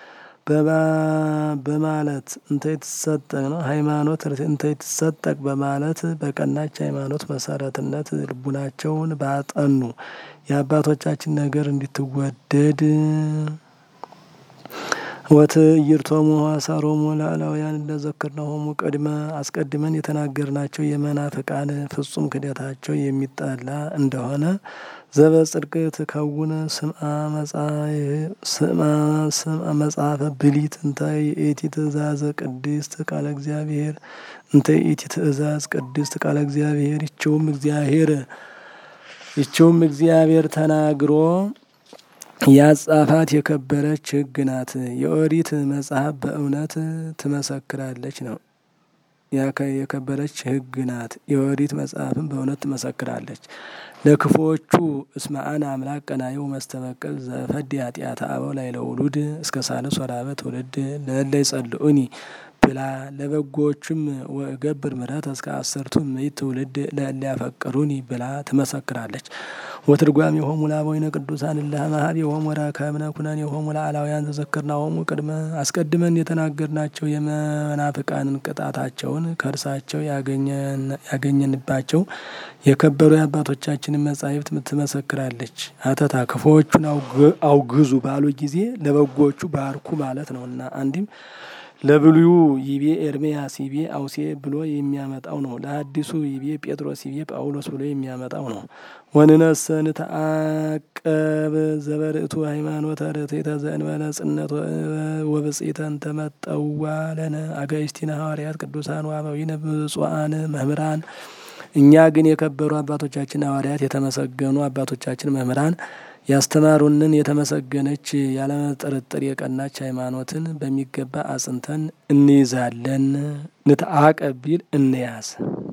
በማለት እንተ ይትሰጠቅ ነው ሃይማኖት እንተ ይትሰጠቅ በማለት በቀናች ሃይማኖት መሰረትነት ልቡናቸውን ባጠኑ የአባቶቻችን ነገር እንድትወደድ ወትዕይርቶሙ ሐሳሮሙ ለአላውያን እንደዘከርነሆሙ ቅድመ አስቀድመን የተናገርናቸው የመናፍቃን ፍጹም ክደታቸው የሚጠላ እንደሆነ ዘበጽድቅ ትከውን ስምዐ መጽሐፈ ብሊት እንተ ይእቲ ትእዛዝ ቅድስት ቃለ እግዚአብሔር እንተ ይእቲ ትእዛዝ ቅድስት ቃለ እግዚአብሔር ይችውም እግዚአብሔር ይችውም እግዚአብሔር ተናግሮ ያጻፋት የከበረች ሕግ ናት። የኦሪት መጽሐፍ በእውነት ትመሰክራለች ነው። የከበረች ሕግ ናት። የኦሪት መጽሐፍም በእውነት ትመሰክራለች። ለክፉዎቹ እስመ አነ አምላክ ቀናዩ መስተበቅል ዘፈድ ኃጢአተ አበው ላይ ለውሉድ እስከ ሳልስ ወራበ ትውልድ ለእለ ይጸልኡኒ ብላ ለበጎዎቹም ወገብር ምሕረት እስከ አሰርቱ ምዕት ትውልድ ለእለ ያፈቅሩኒ ብላ ትመሰክራለች። ወትርጓሜሆሙ ለአበዊነ ቅዱሳን እለ እምኀቤሆሙ ወረከብነ ኩነኔሆሙ ለአላውያን ዘዘከርናሆሙ ቅድመ አስቀድመን የተናገርናቸው የመናፍቃንን ቅጣታቸውን ከእርሳቸው ያገኘንባቸው የከበሩ የአባቶቻችንን መጻሕፍት ትመሰክራለች። አተታ ክፉዎቹን አውግዙ ባሉ ጊዜ ለበጎዎቹ ባርኩ ማለት ነውና አንድም ለብሉዩ ይቤ ኤርምያስ ይቤ አውሴ ብሎ የሚያመጣው ነው። ለሐዲሱ ይቤ ጴጥሮስ ይቤ ጳውሎስ ብሎ የሚያመጣው ነው። ወንነሰ ንተዓቀብ ዘበርእቱ ሃይማኖተ ርትዕተ ዘእንበለ ጽነት ወብጽዕተ እንተ መጠውዋ ለነ አጋዕዝቲነ ሐዋርያት ቅዱሳን ወአበዊነ ብፁዓን መምህራን። እኛ ግን የከበሩ አባቶቻችን ሐዋርያት የተመሰገኑ አባቶቻችን መምህራን ያስተማሩንን የተመሰገነች ያለመጠረጠር የቀናች ሃይማኖትን በሚገባ አጽንተን እንይዛለን። ንተዓቀብ ቢል እንያዝ።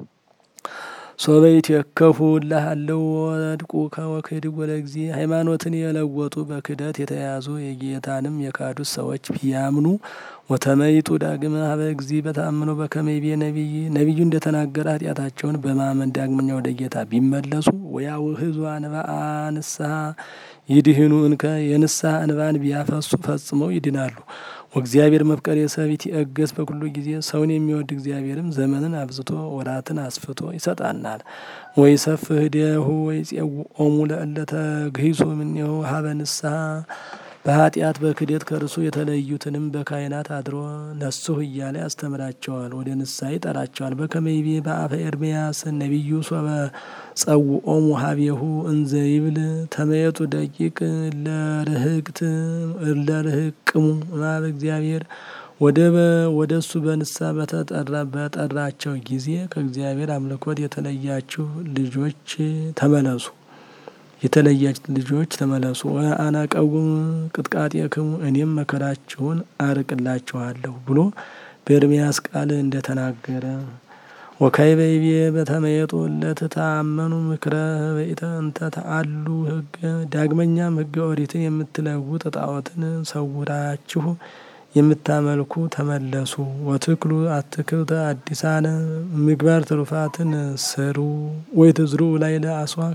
ሶበይት የከፉ ላሃለው ወድቁ ከወክድ ወለጊዜ ሃይማኖትን የለወጡ በክደት የተያዙ የጌታንም የካዱት ሰዎች ቢያምኑ ወተመይጡ ዳግመ ሀበ እግዚ በታምኖ በከመይቤ ነቢይ ነቢዩ እንደተናገረ ኃጢአታቸውን በማመን ዳግመኛ ወደ ጌታ ቢመለሱ ወያውህዙ አንብአ ንስሐ ይድህኑ እንከ የንስሐ እንባን ቢያፈሱ ፈጽመው ይድናሉ። ወእግዚአብሔር መፍቀሬ ሰብእ ይእገስ በኩሉ ጊዜ ሰውን የሚወድ እግዚአብሔርም ዘመንን አብዝቶ ወራትን አስፍቶ ይሰጣናል። ወይሰፍሕ እዴሁ ወይጼውዖሙ ለእለ ተግሂሱ እምኔሁ ሀበ ንስሐ በኃጢአት በክደት ከእርሱ የተለዩትንም በካህናት አድሮ ነስሑ እያለ ያስተምራቸዋል፣ ወደ ንስሐ ይጠራቸዋል። በከመ ይቤ በአፈ ኤርምያስ ነቢዩ ሶበ ጸውዖሙ ሀቤሁ እንዘ ይብል ተመየጡ ደቂቅ ለርህቅት ለርህቅሙ እምኀበ እግዚአብሔር ወደ እሱ በንስሐ በተጠራ በጠራቸው ጊዜ ከእግዚአብሔር አምልኮት የተለያችሁ ልጆች ተመለሱ የተለያች ልጆች ተመለሱ። ወአነ እቀውም ቅጥቃጤክሙ እኔም መከራችሁን አርቅላችኋለሁ ብሎ በኤርምያስ ቃል እንደተናገረ ወካዕበ ይቤ በተመየጡ ለተታመኑ ምክረ በኢተ እንተ ተአሉ ሕገ ዳግመኛም ሕገ ኦሪትን የምትለውጥ ጣዖትን ሰውራችሁ የምታመልኩ ተመለሱ። ወትክሉ አትክልተ አዲሳነ ምግባር ትሩፋትን ስሩ ወይትዝሩ ላዕለ አስዋክ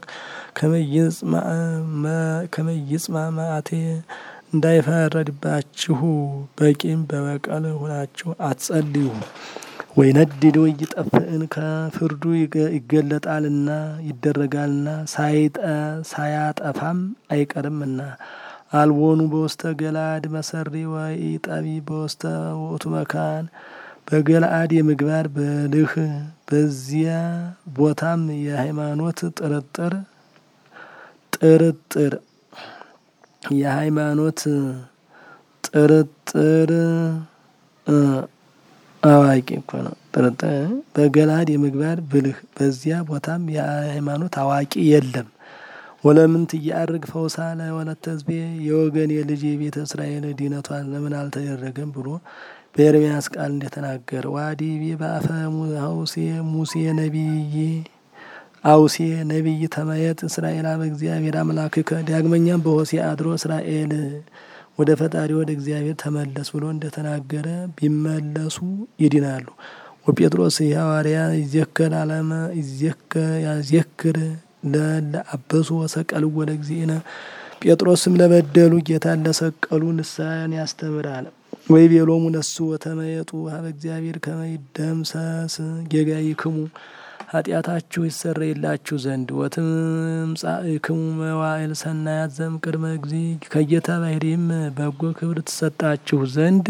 ከመ ይጽማ መዓቴ እንዳይፈረድባችሁ በቂም በበቀል ሆናችሁ አትጸልዩ። ወይነድድ ወይጠፍእን ከፍርዱ ይገለጣልና ይደረጋልና ሳያጠፋም አይቀርምና አልቦኑ በውስተ ገላድ መሰሪ ወኢጠቢ በውስተ ውእቱ መካን በገላአድ የምግባር ብልህ በዚያ ቦታም የሃይማኖት ጥርጥር ጥርጥር የሃይማኖት ጥርጥር አዋቂ እኮ ነው። ጥርጥር በገላድ የምግባር ብልህ በዚያ ቦታም የሃይማኖት አዋቂ የለም። ወለምንት እያርግ ፈውሳ ለወለተ ሕዝቤ የወገን የልጅ የቤተ እስራኤል ድነቷን ለምን አልተደረገም ብሎ በኤርምያስ ቃል እንደተናገረ ዋዲቤ በአፈ አውሴ ሙሴ ነቢይ አውሴ ነቢይ ተመየጥ እስራኤል አበ እግዚአብሔር አምላክከ ዳግመኛም በሆሴዕ አድሮ እስራኤል ወደ ፈጣሪ ወደ እግዚአብሔር ተመለስ ብሎ እንደተናገረ ቢመለሱ ይድናሉ። ወጴጥሮስ ሐዋርያ ይዘከር አለመ ይዘክር ለአበሱ ወሰቀሉ ወደ እግዚእነ ጴጥሮስም ለበደሉ ጌታን ለሰቀሉ ንስሐን ያስተምራል። ወይ ቤሎሙ ነሱ ወተመየጡ ሀበ እግዚአብሔር ከመ ይደምሰስ ጌጋይክሙ ኃጢአታችሁ ይሰረይላችሁ ዘንድ ወትምጻእክሙ መዋዕል ሰናያት ዘእምቅድመ እግዚእ ከጌታ ባሕሪም በጎ ክብር ትሰጣችሁ ዘንድ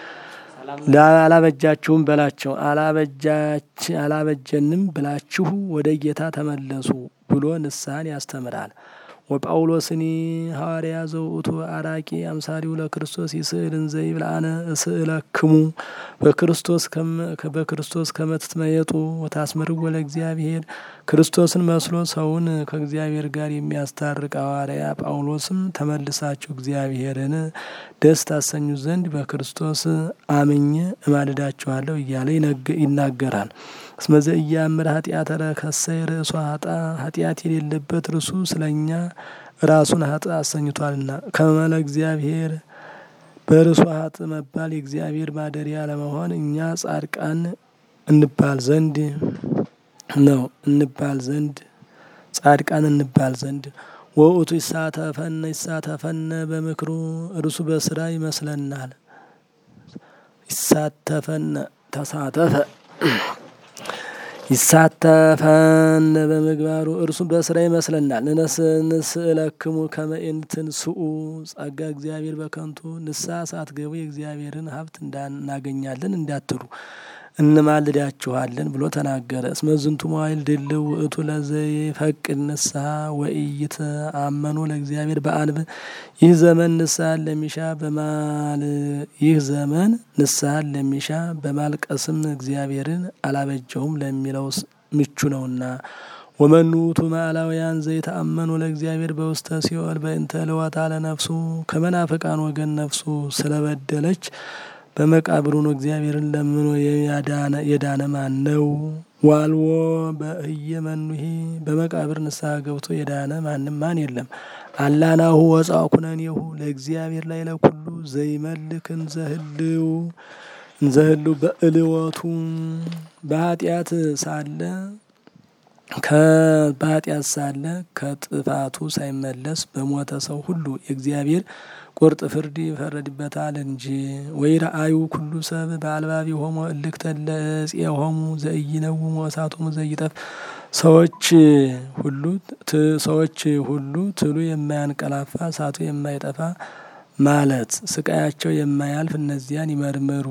አላበጃችሁም በላቸው አላበጃች አላበጀንም ብላችሁ ወደ ጌታ ተመለሱ ብሎ ንስሐን ያስተምራል። ወጳውሎስኒ ሐዋርያ ዘውእቱ አራቂ አምሳሊው ለክርስቶስ ይስእል እንዘ ይብል አነ እስእለክሙ በክርስቶስ በክርስቶስ ከመ ትትመየጡ ወታስመርዎ ለእግዚአብሔር ክርስቶስን መስሎ ሰውን ከእግዚአብሔር ጋር የሚያስታርቅ ሐዋርያ ጳውሎስም ተመልሳችሁ እግዚአብሔርን ደስ ታሰኙ ዘንድ በክርስቶስ አምኜ እማልዳችኋለሁ እያለ ይናገራል። እስመ ዘኢያእምር ኃጢአተ ረከሰ ርእሱ ኃጢአት የሌለበት እርሱ ስለኛ ራሱን ኃጥእ አሰኝቷልና ከመ ለእግዚአብሔር በርሱ ኃጥእ መባል የእግዚአብሔር ማደሪያ ለመሆን እኛ ጻድቃን እንባል ዘንድ ነው እንባል ዘንድ ጻድቃን እንባል ዘንድ ወውእቱ ይሳተፈነ ይሳተፈነ በምክሩ እርሱ በስራ ይመስለናል። ይሳተፈነ ተሳተፈ ይሳተፈን በምግባሩ እርሱ በስራ ይመስለናል። ንስእለክሙ ከመ ኢትንስኡ ጸጋ እግዚአብሔር በከንቱ ንስሐ ሳትገቡ የእግዚአብሔርን ሀብት እናገኛለን እንዳትሉ እንማልዳችኋለን ብሎ ተናገረ። እስመ ዝንቱ መዋዕል ድልው ውእቱ ለዘይፈቅድ ንስሐ ወኢይትአመኑ ለእግዚአብሔር በአንብ ይህ ዘመን ንስሐን ለሚሻ በማል ይህ ዘመን ንስሐን ለሚሻ በማልቀስም እግዚአብሔርን አላበጀውም ለሚለው ምቹ ነውና። ወመኑ ውእቱ መዓላውያን ዘይተአመኑ ለእግዚአብሔር በውስተ ሲኦል በእንተ ልወታ ለነፍሱ ከመናፍቃን ወገን ነፍሱ ስለበደለች በመቃብሩ ነው እግዚአብሔርን ለምኖ የዳነ ማን ነው? ዋልዎ በእየ መኑሂ በመቃብር ንስሐ ገብቶ የዳነ ማንም ማን የለም። አላናሁ ወጻእ ኩነኔሁ ለእግዚአብሔር ላይ ለኩሉ ዘይመልክ እንዘህልው እንዘህልው በእልወቱ በኃጢአት ሳለ ከኃጢአት ሳለ ከጥፋቱ ሳይመለስ በሞተ ሰው ሁሉ የእግዚአብሔር ቁርጥ ፍርድ ይፈረድበታል እንጂ። ወይረአዩ ኩሉ ሰብ በአልባቢ ሆሞ እልክተ ለጽየ ሆሙ ዘኢይነውሙ እሳቶሙ ዘይጠፍ ሰዎች ሁሉ ሰዎች ሁሉ ትሉ የማያንቀላፋ እሳቱ የማይጠፋ ማለት ስቃያቸው የማያልፍ እነዚያን ይመርምሩ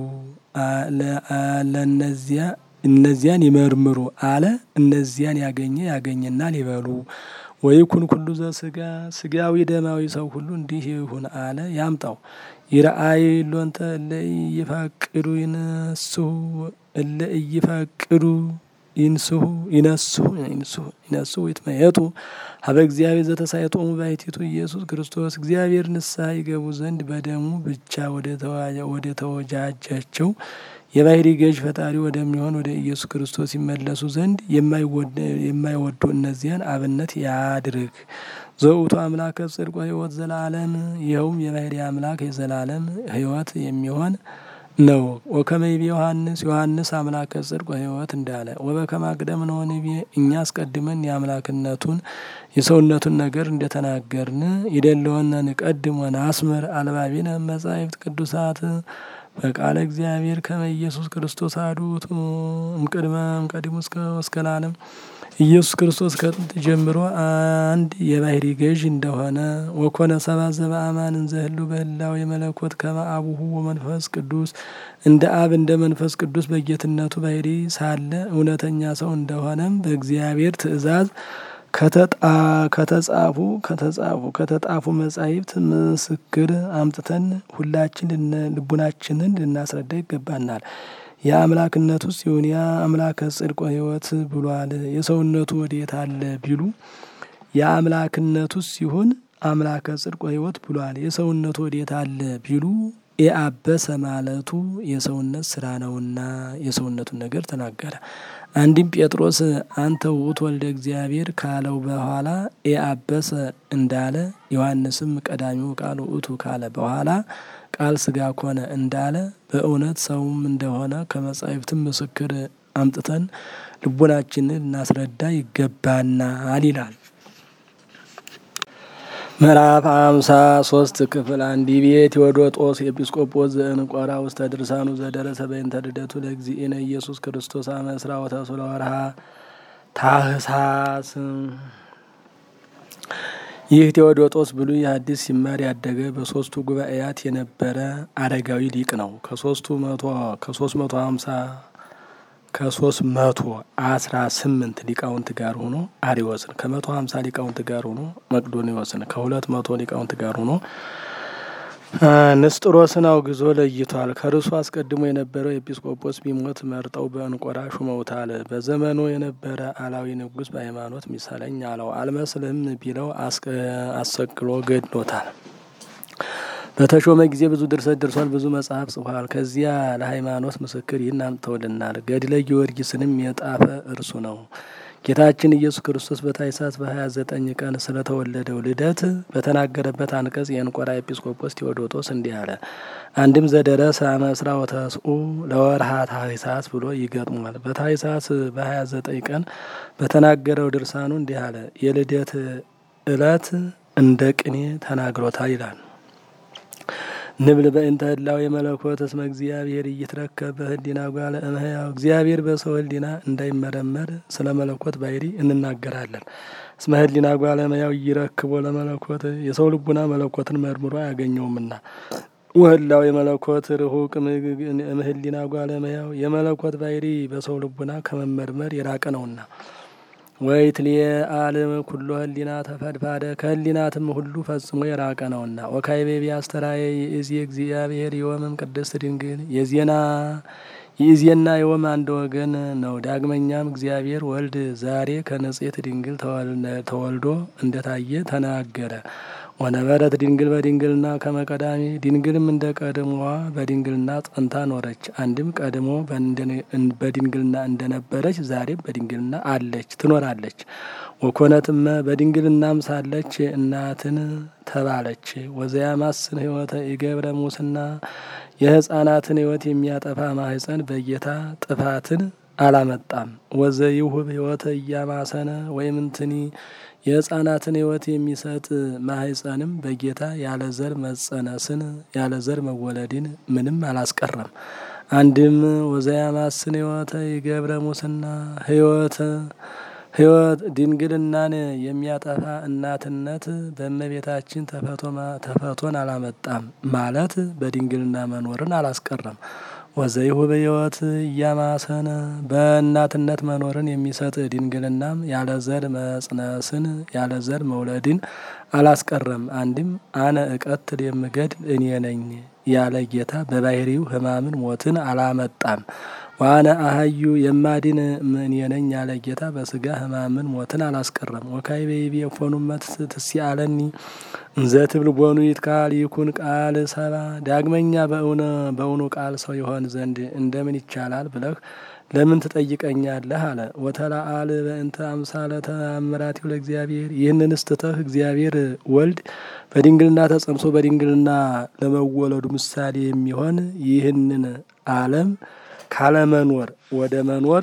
ለእነዚያ እነዚያን ይመርምሩ አለ። እነዚያን ያገኘ ያገኘናል ይበሉ። ወይኩን ኩሉ ዘስጋ ስጋዊ ደማዊ ሰው ሁሉ እንዲህ ይሁን አለ ያምጣው። ይረአይ ሎንተ እለ ኢይፈቅዱ ይነሱ እለ ኢይፈቅዱ ይንስሁ ይነስሁ ይንስሁ ይነስሁ ይትመየጡ ሀበ እግዚአብሔር ዘተሳይጦሙ ባሕቲቱ ኢየሱስ ክርስቶስ እግዚአብሔር ንስሐ ይገቡ ዘንድ በደሙ ብቻ ወደ ተወጃጃቸው የባሕሪ ገዥ ፈጣሪ ወደሚሆን ወደ ኢየሱስ ክርስቶስ ይመለሱ ዘንድ የማይወዱ እነዚያን አብነት ያድርግ። ዘውቱ አምላከ ጽድቅ ሕይወት ዘላለም ይኸውም የባሕሪ አምላክ የዘላለም ሕይወት የሚሆን ነው። ወከመ ይቤ ዮሐንስ ዮሐንስ አምላከ ጽድቅ ሕይወት እንዳለ ወበከመ አቅደምነ ንቤ እኛ አስቀድመን የአምላክነቱን የሰውነቱን ነገር እንደተናገርን ይደለወነ ንቀድም ወነአስምር አልባቢነ መጻሕፍት ቅዱሳት በቃለ እግዚአብሔር ከመ ኢየሱስ ክርስቶስ አሐዱ ውእቱ እምቅድመ እምቀዲሙ እስከ ለዓለም ኢየሱስ ክርስቶስ ከጥንት ጀምሮ አንድ የባሕሪ ገዥ እንደሆነ ወኮነ ሰብአ ዘበአማን እንዘ ህሉ በህላዌ የመለኮት ከመ አቡሁ ወመንፈስ ቅዱስ እንደ አብ እንደ መንፈስ ቅዱስ በጌትነቱ ባሕሪ ሳለ እውነተኛ ሰው እንደሆነም በእግዚአብሔር ትእዛዝ ከተጻፉ ከተጻፉ ከተጻፉ መጻሕፍት ምስክር አምጥተን ሁላችን ልቡናችንን ልናስረዳ ይገባናል። የአምላክነቱ ሲሆን ያ አምላከ ጽድቅ ሕይወት ብሏል። የሰውነቱ ወዴት አለ ቢሉ የአምላክነቱ ሲሆን አምላከ ጽድቅ ሕይወት ብሏል። የሰውነቱ ወዴት አለ ቢሉ የአበሰ ማለቱ የሰውነት ስራ ነውና የሰውነቱን ነገር ተናገረ። አንድም ጴጥሮስ አንተ ውእቱ ወልደ እግዚአብሔር ካለው በኋላ የአበሰ እንዳለ ዮሐንስም ቀዳሚው ቃል ውእቱ ካለ በኋላ ቃል ስጋ ኮነ እንዳለ በእውነት ሰውም እንደሆነ ከመጻሕፍትም ምስክር አምጥተን ልቦናችንን እናስረዳ ይገባናል ይላል። ምዕራፍ ሃምሳ ሶስት ክፍል አንድ ይቤ ቴዎዶጦስ ኤጲስቆጶስ ዘእንቆራ ውስተ ድርሳኑ ዘደረሰ በእንተ ልደቱ ለእግዚእነ ኢየሱስ ክርስቶስ አመ ዕስራ ወተስዑ ለወርኃ ታኅሳስ። ይህ ቴዎዶጦስ ብሉይ ሐዲስ ሲማር ያደገ በሶስቱ ጉባኤያት የነበረ አረጋዊ ሊቅ ነው። ከሶስቱ መቶ ከሶስት መቶ ሀምሳ ከሶስት መቶ አስራ ስምንት ሊቃውንት ጋር ሆኖ አሪዎስን ከመቶ ሀምሳ ሊቃውንት ጋር ሆኖ መቅዶኒዎስን ከሁለት መቶ ሊቃውንት ጋር ሆኖ ንስጥሮስን አውግዞ ለይቷል። ከርሱ አስቀድሞ የነበረው ኤጲስቆጶስ ቢሞት መርጠው በእንቆራ ሹመውታል። በዘመኑ የነበረ አላዊ ንጉሥ በሃይማኖት ሚሳለኝ አለው። አልመስልህም ቢለው አሰቅሎ ገድሎታል። በተሾመ ጊዜ ብዙ ድርሰት ደርሷል፣ ብዙ መጽሐፍ ጽፏል። ከዚያ ለሃይማኖት ምስክር ይህን አምጥተውልናል። ገድለ ጊዮርጊስንም የጣፈ እርሱ ነው። ጌታችን ኢየሱስ ክርስቶስ በታኅሳስ በሀያ ዘጠኝ ቀን ስለተወለደው ልደት በተናገረበት አንቀጽ የእንቆራ ኤጲስቆጶስ ቴዎዶጦስ እንዲህ አለ። አንድም ዘደረሰ አመ ዕስራ ወተስዑ ለወርኃ ታኅሳስ ብሎ ይገጥሟል። በታኅሳስ በሀያ ዘጠኝ ቀን በተናገረው ድርሳኑ እንዲህ አለ። የልደት ዕለት እንደ ቅኔ ተናግሮታል ይላል። ንብል በእንተ ህላዌ የመለኮት እስመ እግዚአብሔር እይትረከብ በህሊና ጓለ እመሕያው እግዚአብሔር በሰው ህሊና እንዳይመረመር ስለ መለኮት ባሕሪ እንናገራለን። እስመ ህሊና ጓለ እመሕያው እይረክቦ ለመለኮት የሰው ልቡና መለኮትን መርምሮ አያገኘውምና። ወህላዌ የመለኮት ርሁቅ እምህሊና ጓለ እመሕያው የመለኮት ባሕሪ በሰው ልቡና ከመመርመር የራቀ ነውና። ወይትልየ ዓለም ኩሎ ህሊና ተፈድፋደ ከህሊናትም ሁሉ ፈጽሞ የራቀ ነውና። ወካዕበ ቢያስተራየ ይእዜ እግዚአብሔር የወምም ቅድስት ድንግል የዜና ይእዜና የወም አንድ ወገን ነው። ዳግመኛም እግዚአብሔር ወልድ ዛሬ ከንጽሕት ድንግል ተወልዶ እንደታየ ተናገረ። ወነበረት ድንግል በድንግልና ከመቀዳሚ ድንግልም እንደ ቀድሞዋ በድንግልና ጸንታ ኖረች። አንድም ቀድሞ በድንግልና እንደነበረች ዛሬም በድንግልና አለች ትኖራለች። ወኮነትመ በድንግልናም ሳለች እናትን ተባለች። ወዘያማስን ሕይወተ ኢገብረ ሙስና የሕፃናትን ሕይወት የሚያጠፋ ማህፀን በጌታ ጥፋትን አላመጣም። ወዘይሁብ ሕይወተ እያማሰነ ወይም እንትኒ የሕፃናትን ሕይወት የሚሰጥ ማህፀንም በጌታ ያለ ዘር መጸነስን ያለ ዘር መወለድን ምንም አላስቀረም። አንድም ወዘያማስን ሕይወተ ይገብረ ሙስና ሕይወት ሕይወት ድንግልናን የሚያጠፋ እናትነት በእመቤታችን ተፈቶን አላመጣም ማለት በድንግልና መኖርን አላስቀረም። ወዘይሁብ ሕይወት እያማሰነ በእናትነት መኖርን የሚሰጥ ድንግልናም ያለ ዘር መጽነስን ያለ ዘር መውለድን አላስቀረም። አንድም አነ እቀትል የምገድል እኔ ነኝ ያለ ጌታ በባህሪው ሕማምን ሞትን አላመጣም። ዋነ አህዩ የማድን እኔ ነኝ ያለ ጌታ በስጋ ሕማምን ሞትን አላስቀረም። ወካዕበ ይቤ እፎኑመ ትሲአለኒ እንዘ ትብል ቦኑ ይትካል ይኩን ቃል ሰባ ዳግመኛ በእውኑ ቃል ሰው ይሆን ዘንድ እንደምን ይቻላል ብለህ ለምን ትጠይቀኛለህ? አለ። ወተላአል በእንተ አምሳለ ተአምራቲሁ ለእግዚአብሔር ይህንንስ ትተህ እግዚአብሔር ወልድ በድንግልና ተጸንሶ በድንግልና ለመወለዱ ምሳሌ የሚሆን ይህንን ዓለም ካለመኖር ወደ መኖር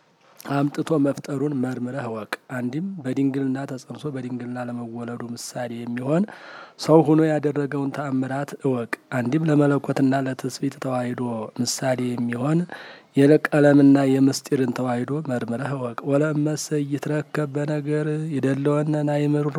አምጥቶ መፍጠሩን መርምረህ እወቅ። አንድም በድንግልና ተጸንሶ በድንግልና ለመወለዱ ምሳሌ የሚሆን ሰው ሆኖ ያደረገውን ተአምራት እወቅ። አንድም ለመለኮትና ለትስብእት ተዋሂዶ ምሳሌ የሚሆን የቀለምና የምስጢርን ተዋሂዶ መርምረህ እወቅ። ወለእመሰ ይትረከብ በነገር ይደለወነ ናይምሮ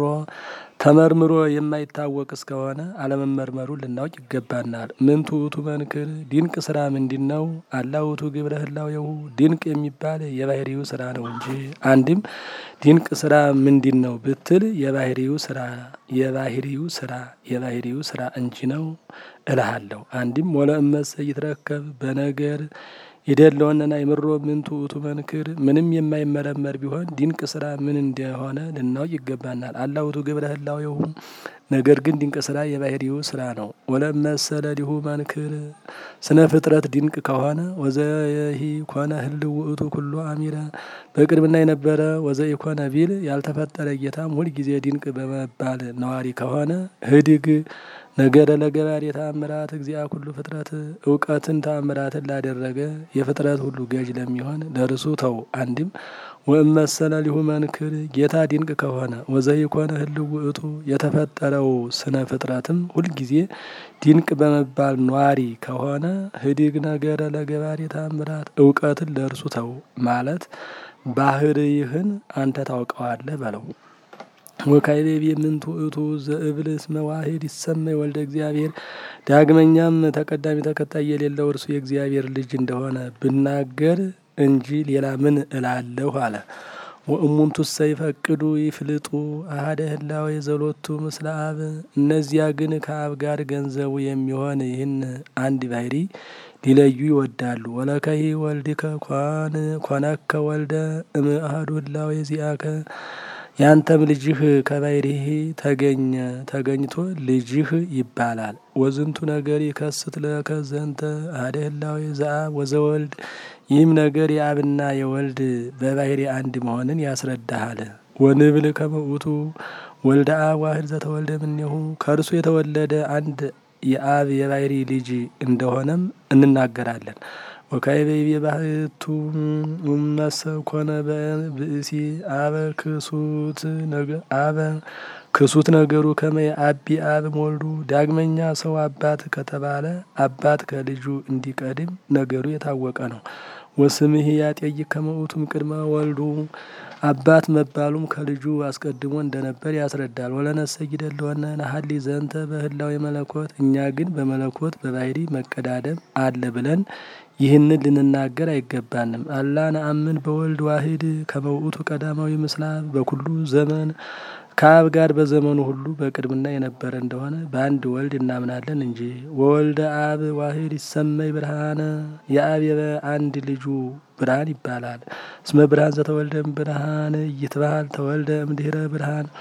ተመርምሮ የማይታወቅ እስከሆነ አለመመርመሩን ልናውቅ ይገባናል። ምን ትዑቱ መንክር ድንቅ ስራ ምንድን ነው? አላ ውእቱ ግብረ ህላዌሁ ድንቅ የሚባል የባህሪው ስራ ነው እንጂ። አንድም ድንቅ ስራ ምንድን ነው ብትል የባህሪው ስራ የባህሪው ስራ የባህሪው ስራ እንጂ ነው እልሃለሁ። አንድም ወለእመሰ ይትረከብ በነገር ይደለወነና የምሮ ምን ትዑቱ መንክር ምንም የማይመረመር ቢሆን ድንቅ ስራ ምን እንደሆነ ልናውቅ ይገባናል። አላ ውእቱ ግብረ ህላዌሁ ነገር ግን ድንቅ ስራ የባህሪው ስራ ነው። ወለእመሰ ለሊሁ መንክር ስነ ፍጥረት ድንቅ ከሆነ ወዘይሂ ኮነ ህልው ውእቱ ኩሎ አሚረ በቅድምና የነበረ ወዘኢኮነ ቢል ያልተፈጠረ ጌታም ሁልጊዜ ድንቅ በመባል ነዋሪ ከሆነ ህድግ ነገረ ለገባሬ ተአምራት እግዚአ ኩሉ ፍጥረት እውቀትን ተአምራትን ላደረገ የፍጥረት ሁሉ ገዥ ለሚሆን ለርሱ ተው። አንድም ወእመሰለ ሊሁ መንክር ጌታ ድንቅ ከሆነ ወዘኢኮነ ህልው ውእቱ የተፈጠረው ስነ ፍጥረትም ሁልጊዜ ድንቅ በመባል ኗሪ ከሆነ ህድግ ነገረ ለገባሬ ተአምራት እውቀትን ለእርሱ ተው ማለት ባህርይህን አንተ ታውቀዋለህ በለው። ወካዕበ ይቤ ምንቱ ውእቱ ዘእብል እስመ ዋሕድ ይሰመይ ወልደ እግዚአብሔር ዳግመኛም ተቀዳሚ ተከታይ የሌለው እርሱ የእግዚአብሔር ልጅ እንደሆነ ብናገር እንጂ ሌላ ምን እላለሁ? አለ። ወእሙንቱሰ ይፈቅዱ ይፍልጡ አሐደ ህላዌ ዘሎቱ ምስለ አብ እነዚያ ግን ከአብ ጋር ገንዘቡ የሚሆን ይህን አንድ ባህሪ ሊለዩ ይወዳሉ። ወለከሂ ወልድከ ኮነከ ወልደ እምአሐዱ ህላዌ ዚአከ ያንተም ልጅህ ከባሕርይህ ተገኘ ተገኝቶ ልጅህ ይባላል። ወዝንቱ ነገር ይከስት ለከ ዘንተ አሐደ ህላዌ ዘአብ ወዘወልድ ይህም ነገር የአብና የወልድ በባሕርይ አንድ መሆንን ያስረዳሃል። ወንብል ከመ ውእቱ ወልደ አብ ዋሕድ ዘተወልደ እምኔሁ ከእርሱ የተወለደ አንድ የአብ የባሕርይ ልጅ እንደሆነም እንናገራለን። ወካዕበ ይቤ ባህቱ እመሰ ኮነ ብእሲ አበ ክሱት አበ ክሱት ነገሩ ከመ የአቢ አብ ወልዱ ዳግመኛ ሰው አባት ከተባለ አባት ከልጁ እንዲቀድም ነገሩ የታወቀ ነው። ወስምህ ያጤይቅ ከመ ውእቱም ቅድመ ወልዱ አባት መባሉም ከልጁ አስቀድሞ እንደነበር ያስረዳል። ወለነሰ ይደለወነ ነሐሊ ዘንተ በህላዌ መለኮት እኛ ግን በመለኮት በባሕርይ መቀዳደም አለ ብለን ይህንን ልንናገር አይገባንም። አላ ነአምን በወልድ ዋሕድ ከመ ውእቱ ቀዳማዊ ምስለ አብ በኩሉ ዘመን ከአብ ጋር በዘመኑ ሁሉ በቅድምና የነበረ እንደሆነ በአንድ ወልድ እናምናለን እንጂ። ወወልደ አብ ዋሕድ ይሰመይ ብርሃነ የአብ አንድ ልጁ ብርሃን ይባላል። እስመ ብርሃን ዘተወልደ ብርሃን ይትበሃል ተወልደ እምድኅረ ብርሃን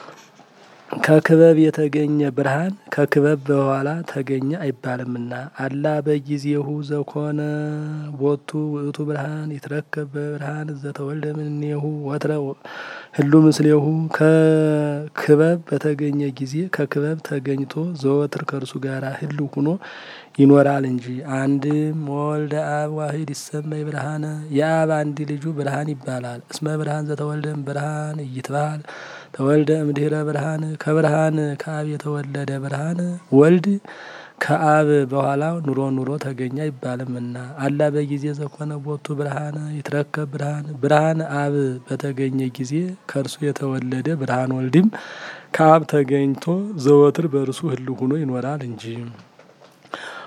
ከክበብ የተገኘ ብርሃን ከክበብ በኋላ ተገኘ አይባልምና። አላ በጊዜሁ ዘኮነ ቦቱ ውእቱ ብርሃን ይትረከብ በብርሃን ዘተወልደ እምኔሁ ወትረ ህሉ ምስሌሁ ከክበብ በተገኘ ጊዜ ከክበብ ተገኝቶ ዘወትር ከእርሱ ጋር ህሉ ሁኖ ይኖራል እንጂ። አንድም ወልደ አብ ዋሕድ ይሰመይ ብርሃነ የአብ አንድ ልጁ ብርሃን ይባላል። እስመ ብርሃን ዘተወልደ ብርሃን ይትበሃል ተወልደ እምድኅረ ብርሃን ከብርሃን ከአብ የተወለደ ብርሃን ወልድ ከአብ በኋላ ኑሮ ኑሮ ተገኘ አይባልምና። አላ በጊዜ ዘኮነ ቦቱ ብርሃን ይትረከብ ብርሃን ብርሃን አብ በተገኘ ጊዜ ከእርሱ የተወለደ ብርሃን ወልድም ከአብ ተገኝቶ ዘወትር በእርሱ ህልው ሆኖ ይኖራል እንጂ።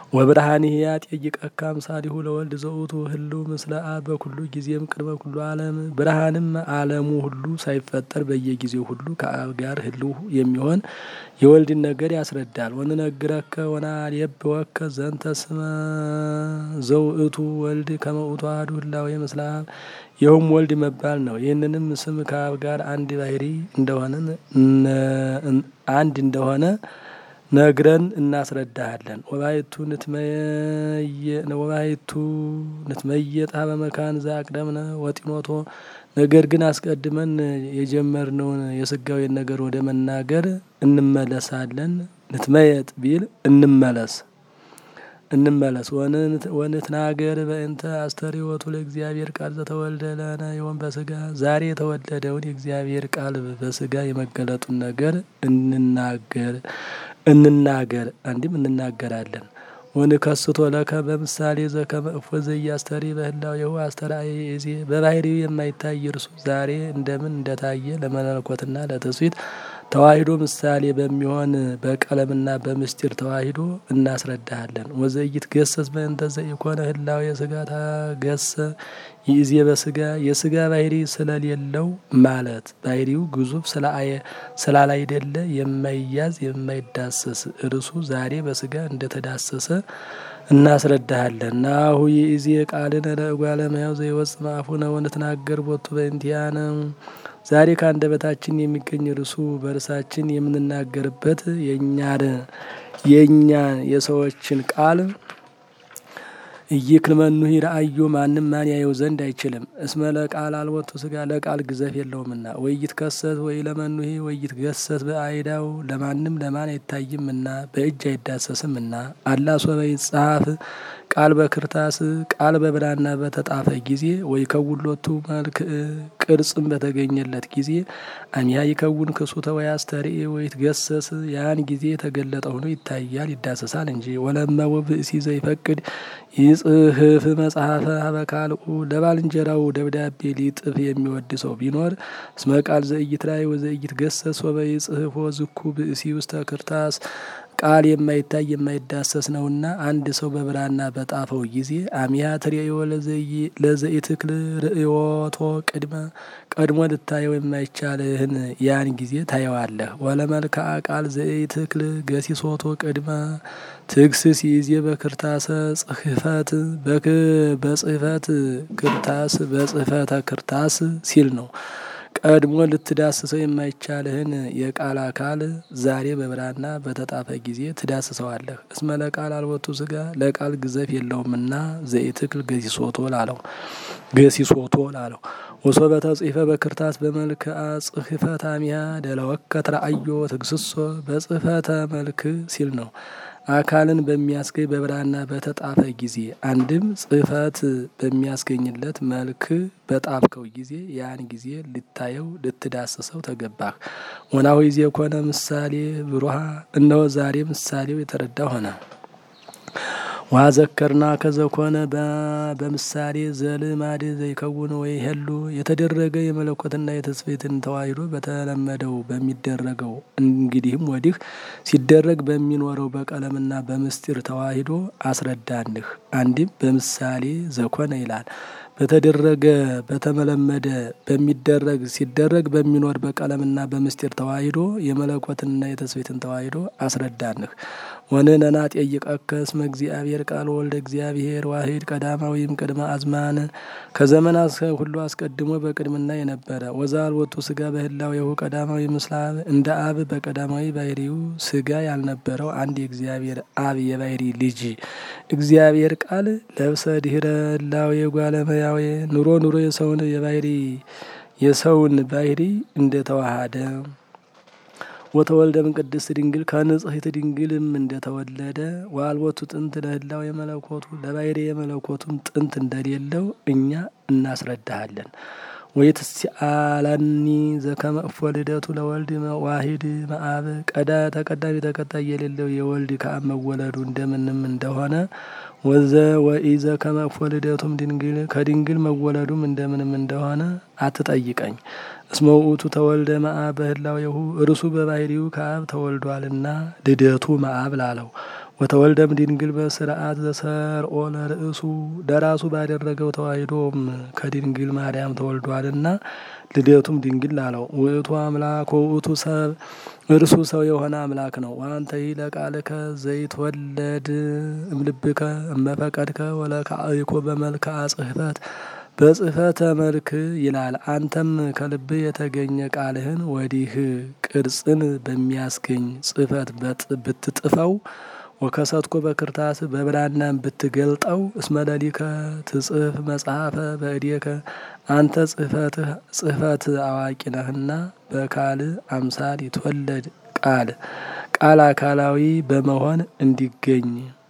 ወብርሃን ያጠይቀካ አምሳሊሁ ለወልድ ዘውቱ ህሉ ምስለ አብ በኩሉ ጊዜም ቅድመ ኩሉ ዓለም ብርሃንም ዓለሙ ሁሉ ሳይፈጠር በየጊዜው ሁሉ ከአብ ጋር ህሉ የሚሆን የወልድን ነገር ያስረዳል። ወንነግረከ ወናልየብወከ ዘንተ ስመ ዘውእቱ ወልድ ከመ ውእቱ አሐዱ ህላዌ ምስለ አብ ይኸውም ወልድ መባል ነው። ይህንንም ስም ከአብ ጋር አንድ ባህሪ እንደሆነ አንድ እንደሆነ ነግረን እናስረዳሃለን። ወባይቱ ንትመየ ወባይቱ ንትመየጣ በመካን ዘአቅደምነ ወጢኖቶ ነገር ግን አስቀድመን የጀመርነውን የስጋዊን ነገር ወደ መናገር እንመለሳለን። ንትመየጥ ቢል እንመለስ እንመለስ ወንትናገር በእንተ አስተርእዮቱ ለእግዚአብሔር ቃል ዘተወልደ ለነ ዮም በስጋ ዛሬ የተወለደውን የእግዚአብሔር ቃል በስጋ የመገለጡን ነገር እንናገር እንናገር አንድም እንናገራለን። ወንከስቶ ለከ በምሳሌ ዘከመ እፎ ዘያስተሪ በህላዌሁ አስተርአየ ይእዜ በባህሪው የማይታይ እርሱ ዛሬ እንደምን እንደታየ ለመለኮትና ለትስብእት ተዋሂዶ ምሳሌ በሚሆን በቀለምና በምስጢር ተዋሂዶ እናስረዳሃለን። ወዘይት ገሰስ በእንተ ዘኢኮነ ህላዌ ስጋ ታገሰ ይእዜ በስጋ የስጋ ባህሪ ስለሌለው ማለት ባህሪው ግዙፍ ስለአየ ስላላይደለ የማይያዝ የማይዳሰስ እርሱ ዛሬ በስጋ እንደተዳሰሰ እናስረዳሃለን። ናሁ ይእዜ ቃልነ ለእጓለ እመሕያው ዘይወጽእ እምአፉነ ወንትናገር ቦቱ በእንቲአነ ዛሬ ከአንደበታችን የሚገኝ እርሱ በእርሳችን የምንናገርበት የእኛን የእኛን የሰዎችን ቃል ኢይክልመኑሂ ረአዮ ማንም ማን ያየው ዘንድ አይችልም። እስመ ለቃል አልቦቱ ስጋ ለቃል ግዘፍ የለውምና ወይትከሰት ወኢለመኑሂ ወይትገሰት በአይዳው ለማንም ለማን አይታይምና በእጅ አይዳሰስምና አላ ሶበ ይጻፍ ቃል በክርታስ ቃል በብራና በተጣፈ ጊዜ ወይ ከውሎቱ መልክ ቅርጽም በተገኘለት ጊዜ አሚያ ይከውን ክሱተ ወይ አስተርኢ ወይ ትገሰስ ያን ጊዜ የተገለጠ ሆኖ ይታያል ይዳሰሳል እንጂ። ወለመ ወብእሲ ዘይፈቅድ ይጽህፍ መጽሐፈ ሀበካልኡ ለባልንጀራው ደብዳቤ ሊጥፍ የሚወድ ሰው ቢኖር እስመ ቃል ዘኢይትራእይ ወዘኢይትገሰስ ወበ ይጽህፎ ዝኩ ብእሲ ውስተ ክርታስ ቃል የማይታይ የማይዳሰስ ነውና አንድ ሰው በብራና በጣፈው ጊዜ አሚያ ትርእዮ ለዘኢትክል ርእዮቶ ቅድመ ቀድሞ ልታየው የማይቻልህን ያን ጊዜ ታየዋለህ። ወለመልክዓ ቃል ዘኢትክል ገሲሶቶ ቅድመ ትግስስ ይእዜ በክርታሰ ጽሕፈት በጽሕፈት ክርታስ በጽሕፈተ ክርታስ ሲል ነው። ቀድሞ ልትዳስሰው የማይቻልህን የቃል አካል ዛሬ በብራና በተጣፈ ጊዜ ትዳስሰዋለህ። እስመ ለቃል አልቦቱ ስጋ ለቃል ግዘፍ የለውምና ዘኢትክል ገሲሶቶ ላለው ገሲሶቶ ላለው ወሶበ ተጽሕፈ በክርታስ በመልክዓ ጽሕፈት አሚያ ደለወከ ትራእዮ ትግስሶ በጽሕፈተ መልክ ሲል ነው። አካልን በሚያስገኝ በብራና በተጣፈ ጊዜ አንድም ጽሕፈት በሚያስገኝለት መልክ በጣፍከው ጊዜ ያን ጊዜ ልታየው ልትዳስሰው ተገባህ። ወናሁ ይዜ ኮነ ምሳሌ ብሩሃ እነሆ ዛሬ ምሳሌው የተረዳ ሆነ። ዋዘከርና ከዘኮነ በምሳሌ ዘልማድ ዘይከውን ወይ ሄሉ የተደረገ የመለኮትና የትስብእትን ተዋሂዶ በተለመደው በሚደረገው እንግዲህም ወዲህ ሲደረግ በሚኖረው በቀለምና በምስጢር ተዋሂዶ አስረዳንህ። አንድም በምሳሌ ዘኮነ ይላል በተደረገ በተመለመደ በሚደረግ ሲደረግ በሚኖር በቀለምና በምስጢር ተዋሂዶ የመለኮትንና የትስብእትን ተዋሂዶ አስረዳንህ። ወንነና ጠይቀከ እስመ እግዚአብሔር ቃል ወልደ እግዚአብሔር ዋሂድ ቀዳማዊም ቅድመ አዝማን ከዘመናት ሁሉ አስቀድሞ በቅድምና የነበረ ወዘአልቦቱ ስጋ በህላዌሁ ቀዳማዊ ምስለ አብ እንደ አብ በቀዳማዊ ባህሪው ስጋ ያልነበረው አንድ የእግዚአብሔር አብ የባህሪ ልጅ እግዚአብሔር ቃል ለብሰ ድህረ ህላዌ እጓለ እመሕያው ኑሮ ኑሮ የሰውን የባህሪ የሰውን ባህሪ እንደተዋሃደ ወተወልደ ምን ቅድስት ድንግል ከንጽሕት ድንግልም እንደተወለደ ወአልቦቱ ጥንት ለህላዌ የመለኮቱ ለባህሪ የመለኮቱም ጥንት እንደሌለው እኛ እናስረዳሃለን። ወይትስአላኒ ዘከመ እፎ ልደቱ ለወልድ ዋሂድ መአብ ቀዳ ተቀዳሚ ተከታይ የሌለው የወልድ ከአብ መወለዱ እንደምንም እንደሆነ ወዘ ወኢዘ ከመ እፎ ልደቱም ድንግል ከድንግል መወለዱም እንደምንም እንደሆነ አትጠይቀኝ። እስመ ውእቱ ተወልደ መአብ በህላዌሁ እርሱ በባህሪው ከአብ ተወልዷልና ልደቱ መአብ ላለው ወተወልደም ድንግል በስርዓት ዘሰርኦ ለርእሱ ለራሱ ባደረገው ተዋሂዶም ከድንግል ማርያም ተወልዷልና ልደቱም ድንግል አለው። ውእቱ አምላክ ወውእቱ ሰብ እርሱ ሰው የሆነ አምላክ ነው። ወአንተሂ ለቃልከ ዘይትወለድ እምልብከ እመፈቀድከ ወለካዕኮ በመልክዓ ጽሕፈት በጽሕፈተ መልክ ይላል። አንተም ከልብ የተገኘ ቃልህን ወዲህ ቅርጽን በሚያስገኝ ጽሕፈት ብትጥፈው ወከሰትኮ በክርታስ በብራናም ብትገልጠው እስመለሊከ ትጽፍ መጽሐፈ በእዴከ አንተ ጽሕፈትህ ጽሕፈት አዋቂ ነህና በካል አምሳል ይትወለድ ቃል ቃል አካላዊ በመሆን እንዲገኝ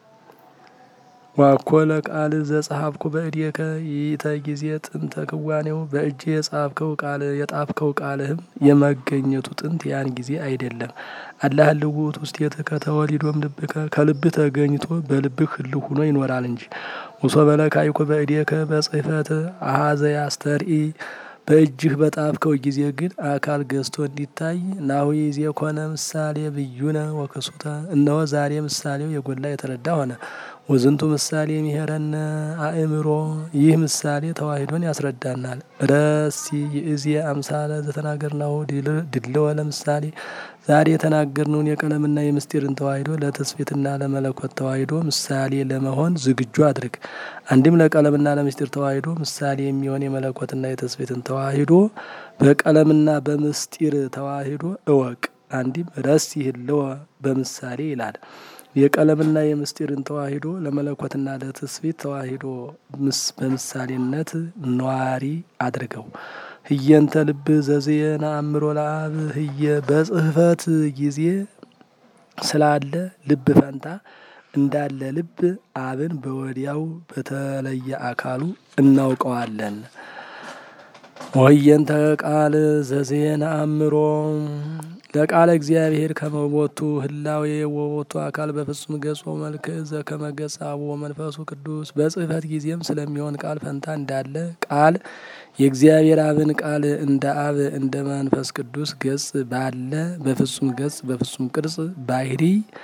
ዋኮለ ቃል ዘጸሐፍኩ በእዴከ ይእተ ጊዜ ጥንተ ክዋኔው በእጅ የጻፍከው ቃል የጣፍከው ቃልህም የመገኘቱ ጥንት ያን ጊዜ አይደለም። አላህ ልውት ውስጥ የተከተወሊዶም ልብከ ከልብህ ተገኝቶ በልብህ ህልው ሆኖ ይኖራል እንጂ ወሶበ ለካይኮ በእዴከ በጽሕፈት አኀዘ ያስተርኢ በእጅህ በጣፍከው ጊዜ ግን አካል ገዝቶ እንዲታይ ናሁ ይዜ ኮነ ምሳሌ ብዩነ ወክሱተ እነሆ ዛሬ ምሳሌው የጎላ የተረዳ ሆነ። ወዝንቱ ምሳሌ የሚሄረነ አእምሮ ይህ ምሳሌ ተዋሂዶን ያስረዳናል። ረሲ ይእዜ አምሳለ ዘተናገርናሁ ድልወ ለምሳሌ ዛሬ የተናገርነውን የቀለምና የምስጢርን ተዋሂዶ ለትስብእትና ለመለኮት ተዋሂዶ ምሳሌ ለመሆን ዝግጁ አድርግ። አንድም ለቀለምና ለምስጢር ተዋሂዶ ምሳሌ የሚሆን የመለኮትና የትስብእትን ተዋሂዶ በቀለምና በምስጢር ተዋሂዶ እወቅ። አንድም ረሲ ህልወ በምሳሌ ይላል። የቀለምና የምስጢርን ተዋሂዶ ለመለኮትና ለትስብእት ተዋሂዶ በምሳሌነት ነዋሪ አድርገው። ህየንተ ልብ ዘዝየነ አእምሮ ለአብ ህየ በጽሕፈት ጊዜ ስላለ ልብ ፈንታ እንዳለ ልብ አብን በወዲያው በተለየ አካሉ እናውቀዋለን። ወህየንተ ቃል ዘዝየነ አእምሮ ለቃለ እግዚአብሔር ከመቦቱ ህላዌ ወቦቱ አካል በፍጹም ገጾ መልክ ዘከመ ገጸ አብ ወመንፈሱ ቅዱስ በጽሕፈት ጊዜም ስለሚሆን ቃል ፈንታ እንዳለ ቃል የእግዚአብሔር አብን ቃል እንደ አብ እንደ መንፈስ ቅዱስ ገጽ ባለ በፍጹም ገጽ በፍጹም ቅርጽ ባህሪ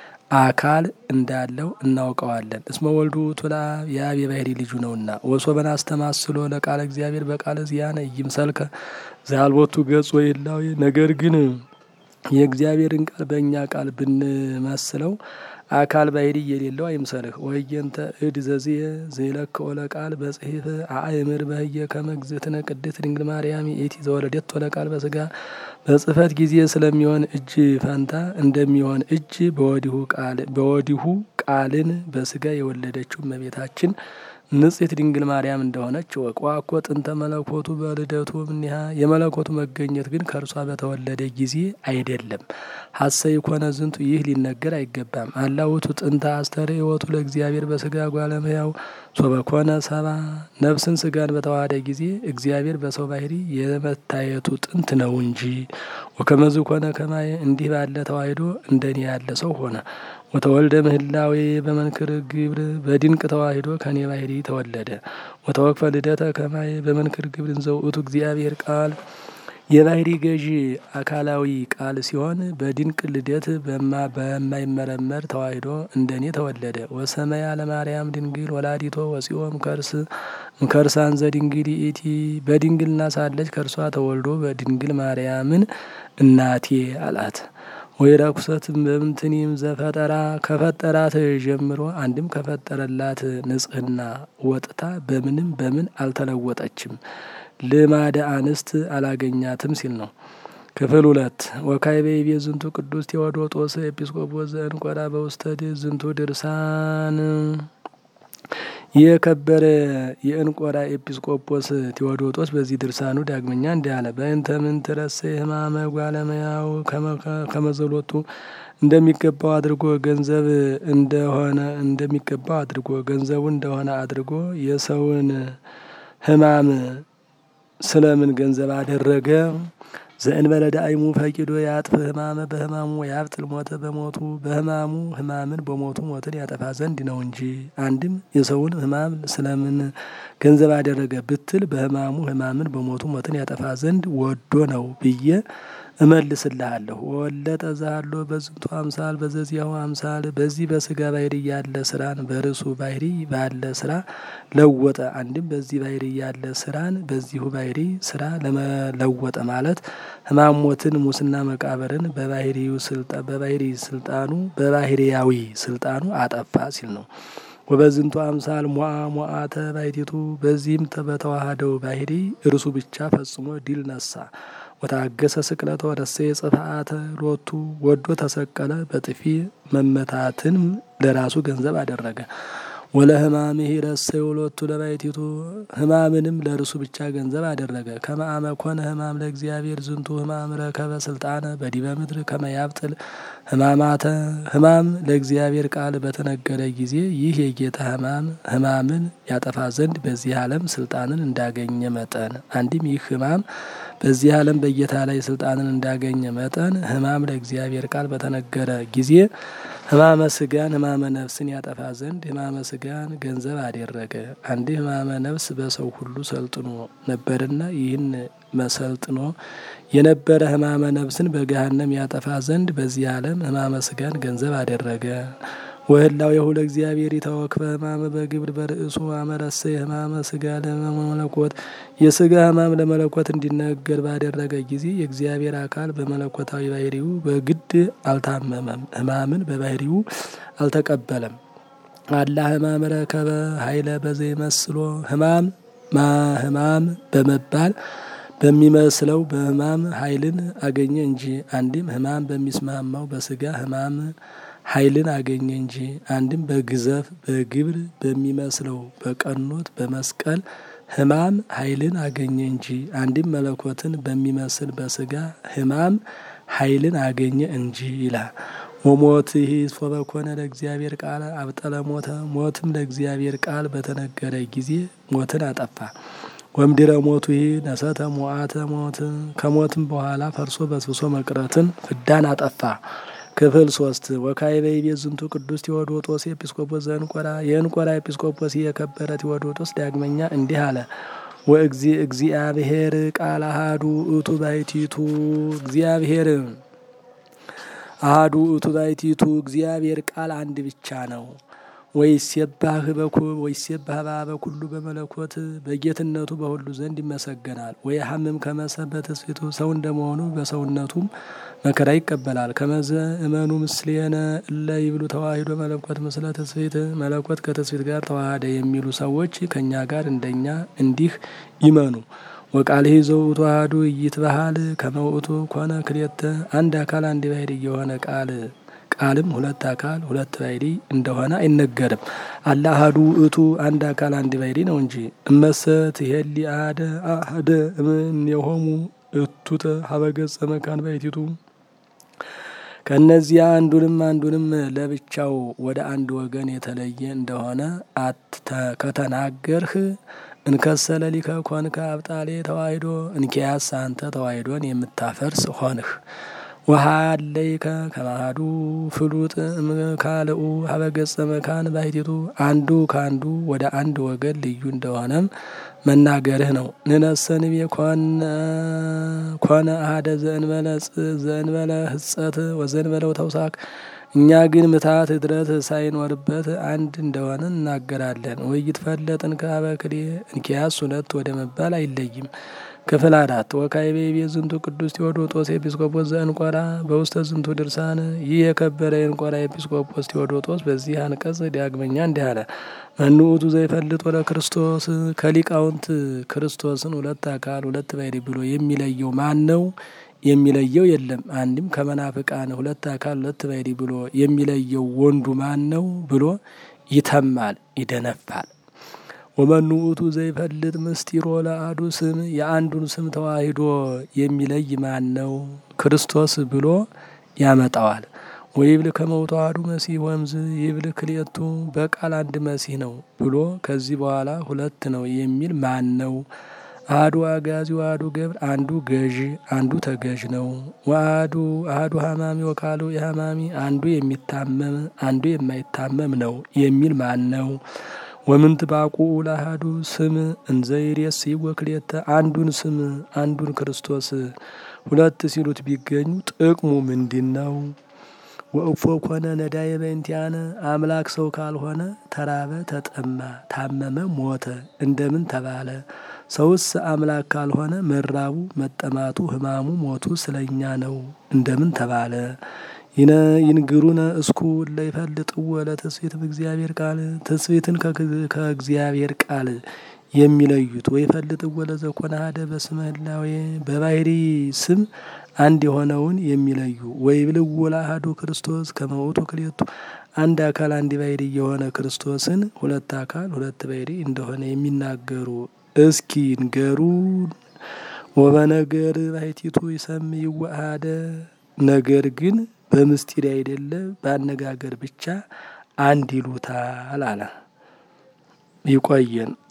አካል እንዳለው እናውቀዋለን። እስመ ወልዱ ቱላ የአብ የባህሪ ልጁ ነውና። ወሶበን አስተማስሎ ለቃለ እግዚአብሔር በቃለ ዚያነ ይምሰልከ ዛልቦቱ ገጽ ወይላዊ ነገር ግን የእግዚአብሔርን ቃል በእኛ ቃል ብንመስለው አካል ባህሪ የሌለው አይምሰልህ። ወህየንተ እድ ዘዝየ ዘይለክኦ ለቃል በጽሒፍ አእምር በህየ ከመ እግዝእትነ ቅድስት ድንግል ማርያም ይእቲ ዘወለደቶ ለቃል በስጋ በጽሕፈት ጊዜ ስለሚሆን እጅ ፈንታ እንደሚሆን እጅ በወዲሁ ቃል በወዲሁ ቃልን በስጋ የወለደችው እመቤታችን ንጽሕት ድንግል ማርያም እንደሆነች ወቅ። ዋኮ ጥንተ መለኮቱ በልደቱ እምኔሃ የመለኮቱ መገኘት ግን ከእርሷ በተወለደ ጊዜ አይደለም። ሀሰይ ኮነ ዝንቱ ይህ ሊነገር አይገባም። አላውቱ ጥንተ አስተርእዮቱ ለእግዚአብሔር በስጋ ጓለመያው ሶበኮነ ሰባ ነፍስን ስጋን በተዋሃደ ጊዜ እግዚአብሔር በሰው ባህሪ የመታየቱ ጥንት ነው እንጂ ወከመዝ ኮነ ከማየ እንዲህ ባለ ተዋሂዶ እንደኔ ያለ ሰው ሆነ። ወተወልደ ምህላዌ በመንክር ግብር በድንቅ ተዋሂዶ ከኔ ባህሪ ተወለደ። ወተወክፈ ልደተ ከማየ በመንክር ግብር ዘውእቱ እግዚአብሔር ቃል የባህሪ ገዢ አካላዊ ቃል ሲሆን በድንቅ ልደት በማይመረመር ተዋሂዶ እንደኔ ተወለደ። ወሰመያ ለማርያም ድንግል ወላዲቶ ወፂኦም ከርስ ምከርሳን ዘድንግል ኢቲ በድንግልና ሳለች ከእርሷ ተወልዶ በድንግል ማርያምን እናቴ አላት። ወይ ረኩሰት በምንትኒም ዘፈጠራ ከፈጠራት ጀምሮ አንድም ከፈጠረላት ንጽህና ወጥታ በምንም በምን አልተለወጠችም። ልማደ አንስት አላገኛትም ሲል ነው። ክፍል ሁለት ወካዕበ ይቤ ዝንቱ ቅዱስ ቴዎዶጦስ ኤጲስቆጶስ ዘእንቆራ በውስተ ዝንቱ ድርሳን የከበረ የእንቆራ ኤጲስቆጶስ ቴዎዶጦስ በዚህ ድርሳኑ ዳግመኛ እንዲህ አለ። በእንተ ምን ትረሴ ህማመ ጓለመያው ከመዘሎቱ እንደሚገባው አድርጎ ገንዘብ እንደሆነ እንደሚገባው አድርጎ ገንዘቡ እንደሆነ አድርጎ የሰውን ህማም ስለምን ገንዘብ አደረገ? ዘእንበለ ዳእሙ ፈቂዶ ያጥፍ ህማመ በህማሙ ያብጥል ሞተ በሞቱ በህማሙ ህማምን በሞቱ ሞትን ያጠፋ ዘንድ ነው እንጂ። አንድም የሰውን ህማም ስለምን ገንዘብ አደረገ ብትል በህማሙ ህማምን በሞቱ ሞትን ያጠፋ ዘንድ ወዶ ነው ብዬ እመልስልሃለሁ። ወለጠ ዛሎ በዝንቱ አምሳል በዘዚያው አምሳል በዚህ በስጋ ባህሪ ያለ ስራን በርሱ ባህሪ ባለ ስራ ለወጠ። አንድም በዚህ ባህሪ ያለ ስራን በዚሁ ባህሪ ስራ ለመለወጠ ማለት ሕማም ሞትን ሙስና መቃብርን በባህሪው ስልጣን በባህሪ ስልጣኑ በባህሪያዊ ስልጣኑ አጠፋ ሲል ነው። ወበዝንቱ አምሳል ሞአ ሞአተ ባሕቲቱ በዚህም በተዋህደው ባህሪ እርሱ ብቻ ፈጽሞ ድል ነሳ። ወታገሰ ስቅለተ ወረሰየ ጽፍአተ ሎቱ ወዶ ተሰቀለ በጥፊ መመታትንም ለራሱ ገንዘብ አደረገ። ወለሕማምሂ ረሰየ ሎቱ ለባሕቲቱ ሕማምንም ለእርሱ ብቻ ገንዘብ አደረገ። ከመ አመ ኮነ ሕማም ለእግዚአብሔር ዝንቱ ሕማም ረከበ ስልጣነ በዲበ ምድር ከመ ያብጥል ሕማማተ ሕማም ለእግዚአብሔር ቃል በተነገረ ጊዜ ይህ የጌታ ሕማም ሕማምን ያጠፋ ዘንድ በዚህ ዓለም ስልጣንን እንዳገኘ መጠን አንድም ይህ ሕማም በዚህ ዓለም በጌታ ላይ ስልጣንን እንዳገኘ መጠን ሕማም ለእግዚአብሔር ቃል በተነገረ ጊዜ ሕማመ ስጋን ሕማመ ነፍስን ያጠፋ ዘንድ ሕማመ ስጋን ገንዘብ አደረገ። አንድ ሕማመ ነፍስ በሰው ሁሉ ሰልጥኖ ነበርና ይህን መሰልጥኖ የነበረ ሕማመ ነፍስን በገሃነም ያጠፋ ዘንድ በዚህ ዓለም ሕማመ ስጋን ገንዘብ አደረገ። ወህላው የሁለ እግዚአብሔር ይተወክፈ ሕማመ በግብር በርእሱ አመረሰ የሕማመ ስጋ ለመለኮት የስጋ ሕማም ለመለኮት እንዲነገር ባደረገ ጊዜ የእግዚአብሔር አካል በመለኮታዊ ባህሪው በግድ አልታመመም፣ ሕማምን በባህሪው አልተቀበለም። አላ ሕማም ረከበ ኃይለ በዘይመስሎ ሕማም ማህማም በመባል በሚመስለው በሕማም ኃይልን አገኘ እንጂ አንድም ሕማም በሚስማማው በስጋ ሕማም ኃይልን አገኘ እንጂ አንድም በግዘፍ በግብር በሚመስለው በቀኖት በመስቀል ሕማም ኃይልን አገኘ እንጂ አንድም መለኮትን በሚመስል በስጋ ሕማም ኃይልን አገኘ እንጂ ይላል። ወሞትሂ ሶበ ኮነ ለእግዚአብሔር ቃል አብጠለ ሞተ ሞትም ለእግዚአብሔር ቃል በተነገረ ጊዜ ሞትን አጠፋ። ወምድረ ሞቱሂ ነሰተ ሞአተ ሞት ከሞትም በኋላ ፈርሶ በስብሶ መቅረትን ፍዳን አጠፋ። ክፍል ሶስት ወካዕበ ይቤ ዝንቱ ቅዱስ ቴዎዶጦስ ኤጲስቆጶስ ዘእንቆራ የእንቆራ ኤጲስቆጶስ የከበረ ቴዎዶጦስ ዳግመኛ እንዲህ አለ። ወእግዚ እግዚአብሔር ቃል አሐዱ ውእቱ ባሕቲቱ እግዚአብሔር አሐዱ ውእቱ ባሕቲቱ እግዚአብሔር ቃል አንድ ብቻ ነው። ወይሴባህ በኩብ ወይሴባህ በኩሉ በመለኮት በጌትነቱ በሁሉ ዘንድ ይመሰገናል። ወይሐምም ከመሰብ በትስብእቱ ሰው እንደመሆኑ በሰውነቱም መከራ ይቀበላል። ከመዘ እመኑ ምስሌነ እለ ይብሉ ተዋሂዶ መለኮት ምስለ ትስብእት መለኮት ከትስብእት ጋር ተዋሃደ የሚሉ ሰዎች ከእኛ ጋር እንደኛ እንዲህ ይመኑ። ወቃልሂ ዘውእቱ አሐዱ ኢይትበሃል ከመ ውእቱ ኮነ ክልኤተ አንድ አካል አንድ ባሕርይ የሆነ ቃል ቃልም ሁለት አካል ሁለት ባሕርይ እንደሆነ አይነገርም። አላ አሐዱ ውእቱ አንድ አካል አንድ ባሕርይ ነው እንጂ። እመሰ ትሄሊ አሐደ አሐደ እምኔሆሙ እቱተ ሀበ ገጸ መካን ባሕቲቱ ከእነዚያ አንዱንም አንዱንም ለብቻው ወደ አንድ ወገን የተለየ እንደሆነ ከተናገርህ እንከሰለ ሊከ ኮንከ አብጣሌ ተዋሂዶ እንኪያስ አንተ ተዋሂዶን የምታፈርስ ሆንህ። ወሃለይከ ከማሃዱ ፍሉጥ ካልኡ ሀበ ገጸ መካን ባሕቲቱ አንዱ ከአንዱ ወደ አንድ ወገን ልዩ እንደሆነም መናገርህ ነው። ንነሰንቤ ኮነ አሐደ ዘእንበለ ዘእንበለ ህጸት ወዘእንበለው ተውሳክ እኛ ግን ምታት እድረት ሳይኖርበት አንድ እንደሆነ እናገራለን። ወይትፈለጥ እንከ ክልኤ እንኪያስ ሁለት ወደ መባል አይለይም። ክፍል አራት ወካዕበ ይቤ ዝንቱ ቅዱስ ቴዎዶጦስ ኤጲስቆጶስ ዘእንቆራ በውስተ ዝንቱ ድርሳን ይህ የከበረ የእንቆራ ኤጲስቆጶስ ቴዎዶጦስ በዚህ አንቀጽ ዳግመኛ እንዲህ አለ። መኑ ውእቱ ዘይፈልጥ ወለ ክርስቶስ ከሊቃውንት ክርስቶስን ሁለት አካል ሁለት ባሕርይ ብሎ የሚለየው ማን ነው? የሚለየው የለም። አንድም ከመናፍቃን ሁለት አካል ሁለት ባሕርይ ብሎ የሚለየው ወንዱ ማን ነው ብሎ ይተማል ይደነፋል። ወመኑ ውእቱ ዘይፈልጥ ምስጢሮ ለአሐዱ ስም የአንዱን ስም ተዋሂዶ የሚለይ ማን ነው? ክርስቶስ ብሎ ያመጣዋል። ወይብል ከመ ውእቱ አሐዱ መሲሕ ወእምዝ ይብል ክልኤቱ በቃል አንድ መሲሕ ነው ብሎ ከዚህ በኋላ ሁለት ነው የሚል ማን ነው? አሐዱ አጋዚ ወአሐዱ ገብር አንዱ ገዥ አንዱ ተገዥ ነው። ወአሐዱ አሐዱ ሐማሚ ወካልኡ የሐማሚ አንዱ የሚታመም አንዱ የማይታመም ነው የሚል ማን ነው? ወምንት ባቁ ለአሐዱ ስም እንዘይሬስ ወክሌተ አንዱን ስም አንዱን ክርስቶስ ሁለት ሲሉት ቢገኙ ጥቅሙ ምንድነው? ወእፎ ኮነ ነዳየ በእንቲአነ አምላክ ሰው ካልሆነ ተራበ፣ ተጠማ፣ ታመመ፣ ሞተ እንደምን ተባለ? ሰውስ አምላክ ካልሆነ መራቡ፣ መጠማቱ፣ ሕማሙ፣ ሞቱ ስለኛ ነው እንደምን ተባለ? ይነ ይንግሩነ እስኩ ለይፈልጥዎ ለትስብእት በእግዚአብሔር ቃል ትስብእትን ከእግዚአብሔር ቃል የሚለዩት ወይ ፈልጥዎ ለዘኮነ አሐደ በስመ ህላዌ በባህሪ ስም አንድ የሆነውን የሚለዩ ወይ ብልዎ ለአሐዱ ክርስቶስ ከመ ውእቱ ክልኤቱ አንድ አካል አንድ ባህሪ የሆነ ክርስቶስን ሁለት አካል ሁለት ባህሪ እንደሆነ የሚናገሩ እስኪ ንገሩን። ወበነገር ባሕቲቱ ይሰምይዎ አሐደ ነገር ግን በምስጢር አይደለ በአነጋገር ብቻ አንድ ይሉታል አለ። ይቆየን።